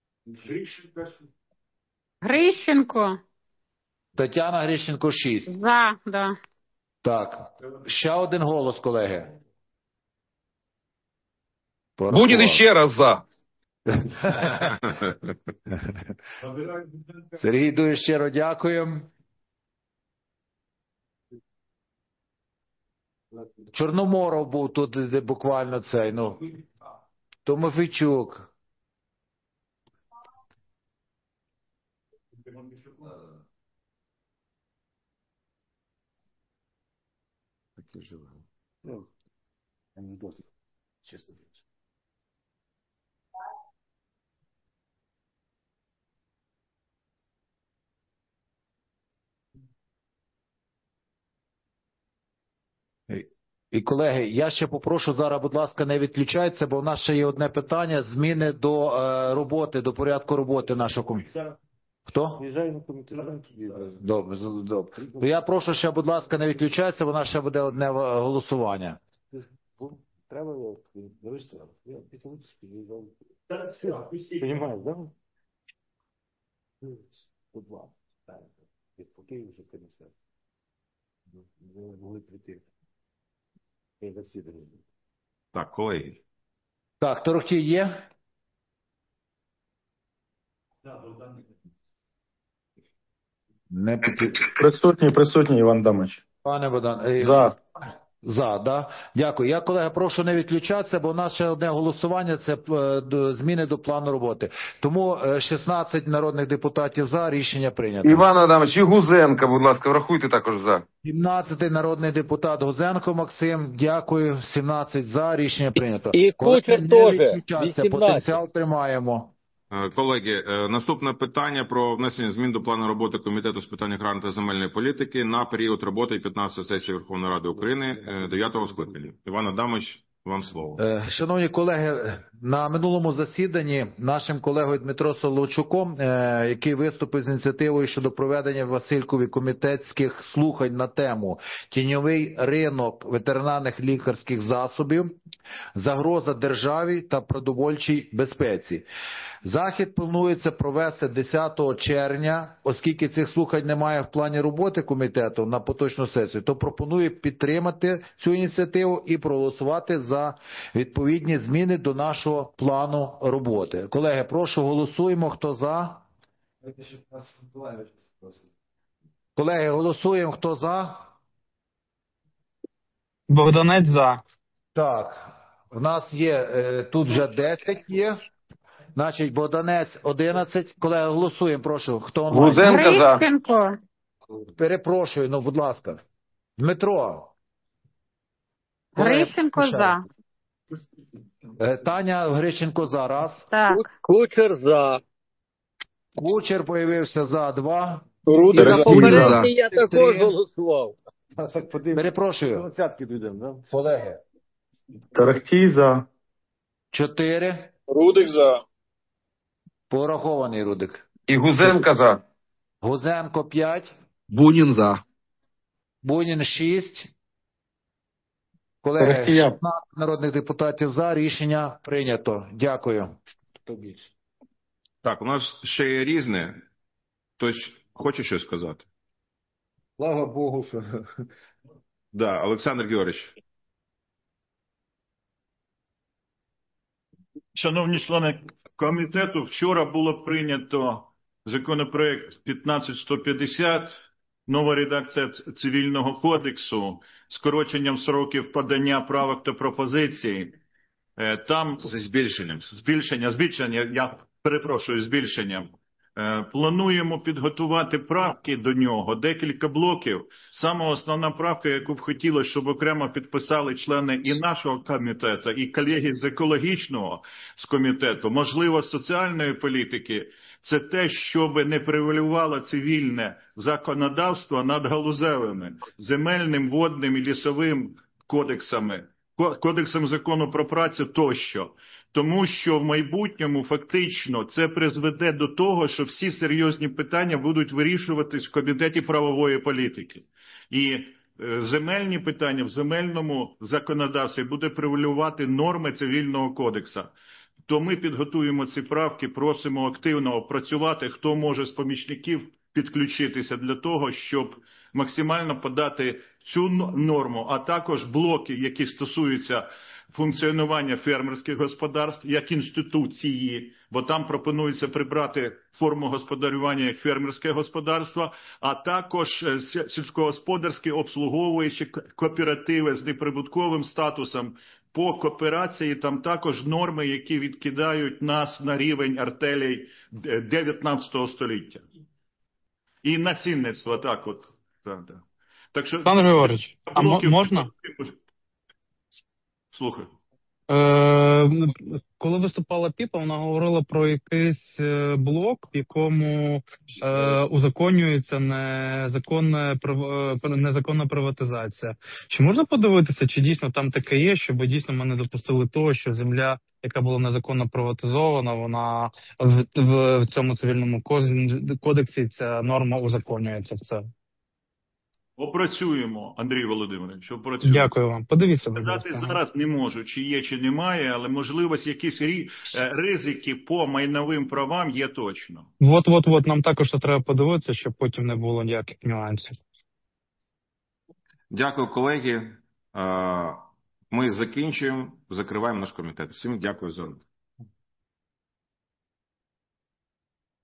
Грищенко Тетяна Грищенко шість. за, да. Так, ще один голос, колеги. Будін іще раз за. Сергій, дуже щиро дякуємо. Чорноморов був тут, де буквально цей, ну, Томофійчук. Такі живі. Ну, анекдоти, чесно. І, колеги, я ще попрошу зараз, будь ласка, не відключайтеся, бо в нас ще є одне питання, зміни до е, роботи, до порядку роботи нашого комітету. Хто? Добре, добре. То я прошу ще, будь ласка, не відключайтеся, бо у нас ще буде одне голосування. Треба дивишся. Я після Понимаєш, да? Будь ласка, так. Спокійно вже комісар. Ви могли прийти. Я засідання. Так, колеги. Так, Торохтій є? Не потрібно. Присутній, присутній, Іван Адамович. Пане Богдан. е, За. За, да. Дякую. Я, колеги, прошу не відключатися, бо у нас ще одне голосування, це е, до- зміни до плану роботи. Тому е, шістнадцять народних депутатів за, рішення прийнято. Іван Адамович, і Гузенка, будь ласка, врахуйте також за. сімнадцятий народний депутат Гузенко Максим, дякую. сімнадцять за, рішення прийнято. І Колеги, Кучер не теж, відключатися, вісімнадцять. потенціал тримаємо. Е, Колеги, е, наступне питання про внесення змін до плану роботи Комітету з питань аграрної та земельної політики на період роботи п'ятнадцятої сесії Верховної Ради України е, дев'ятого скликання. Іван Адамович, вам слово. Е, Шановні колеги, на минулому засіданні нашим колегою Дмитро Соловчуком, е, який виступив з ініціативою щодо проведення в Василькові комітетських слухань на тему «Тіньовий ринок ветеринарних лікарських засобів, загроза державі та продовольчій безпеці». Захід планується провести десятого червня, оскільки цих слухань немає в плані роботи комітету на поточну сесію, то пропоную підтримати цю ініціативу і проголосувати за відповідні зміни до нашого плану роботи. Колеги, прошу, голосуємо. Хто за? Колеги, голосуємо. Хто за? Богданець за. Так, в нас є, е, тут вже десять є. Значить, Богданець одинадцять. Колеги, голосуємо, прошу. Хто онлайн? Гузенка за. Грищенко. Перепрошую, ну, будь ласка. Дмитро. Колеги, Грищенко за. Е, Таня Грищенко за. Раз. Так. Кучер за. Кучер появився за. Два. Рудик за Терехтій попередній я за. також Три. голосував. Перепрошую. Двадцятки дійдемо, да? Колеги. Тарахтій за. Чотири. Рудик за. Порахований Рудик. І Гузенка за. Гузенко п'ять. Бунін за. Бунін шість. Колеги, Тарахтія. шістнадцять народних депутатів за. Рішення прийнято. Дякую. Хто більше? Так, у нас ще є різне. Хтось хоче щось сказати? Слава Богу, що... Да, Олександр Георгійович. Шановні члени комітету, вчора було прийнято законопроект п'ятнадцять сто п'ятдесят, нова редакція Цивільного кодексу, скороченням сроків подання правок та пропозицій. Е, Там Зі збільшенням. збільшення, збільшення, я перепрошую, збільшенням. Е, Плануємо підготувати правки до нього, декілька блоків. Саме основна правка, яку б хотілося, щоб окремо підписали члени і нашого комітету, і колеги з екологічного з комітету, можливо, соціальної політики, це те, щоб не превалювало цивільне законодавство над галузевими, земельним, водним і лісовим кодексами, ко- кодексом закону про працю тощо. Тому що в майбутньому фактично це призведе до того, що всі серйозні питання будуть вирішуватись в Комітеті правової політики. І е, земельні питання в земельному законодавстві буде превалювати норми Цивільного кодексу. То ми підготуємо ці правки, просимо активно опрацювати, хто може з помічників підключитися для того, щоб максимально подати цю норму, а також блоки, які стосуються функціонування фермерських господарств як інституції, бо там пропонується прибрати форму господарювання як фермерське господарство, а також е, сі- сільськогосподарські обслуговуючі ко- кооперативи з неприбутковим статусом. По кооперації там також норми, які відкидають нас на рівень артелей е, дев'ятнадцятого століття. І насильництво, так от. Так, так. Так що, Олександр Георгійович, а мо- блоків- можна? Слухай. Е, коли виступала Піпа, вона говорила про якийсь е, блок, в якому е, узаконюється незаконна, прив- е, незаконна приватизація. Чи можна подивитися, чи дійсно там таке є, щоб дійсно ми не допустили того, що земля яка була незаконно приватизована, вона в, в, в цьому цивільному коз- кодексі ця норма узаконюється. Все. Опрацюємо, Андрій Володимирович, опрацюємо. Дякую вам. Подивіться, будь Сказати ласка. зараз не можу, чи є, чи немає, але можливість якісь рі- е, ризики по майновим правам є точно. От, от, от, нам також це треба подивитися, щоб потім не було ніяких нюансів. Дякую, колеги. Е, Ми закінчуємо, закриваємо наш комітет. Всім дякую за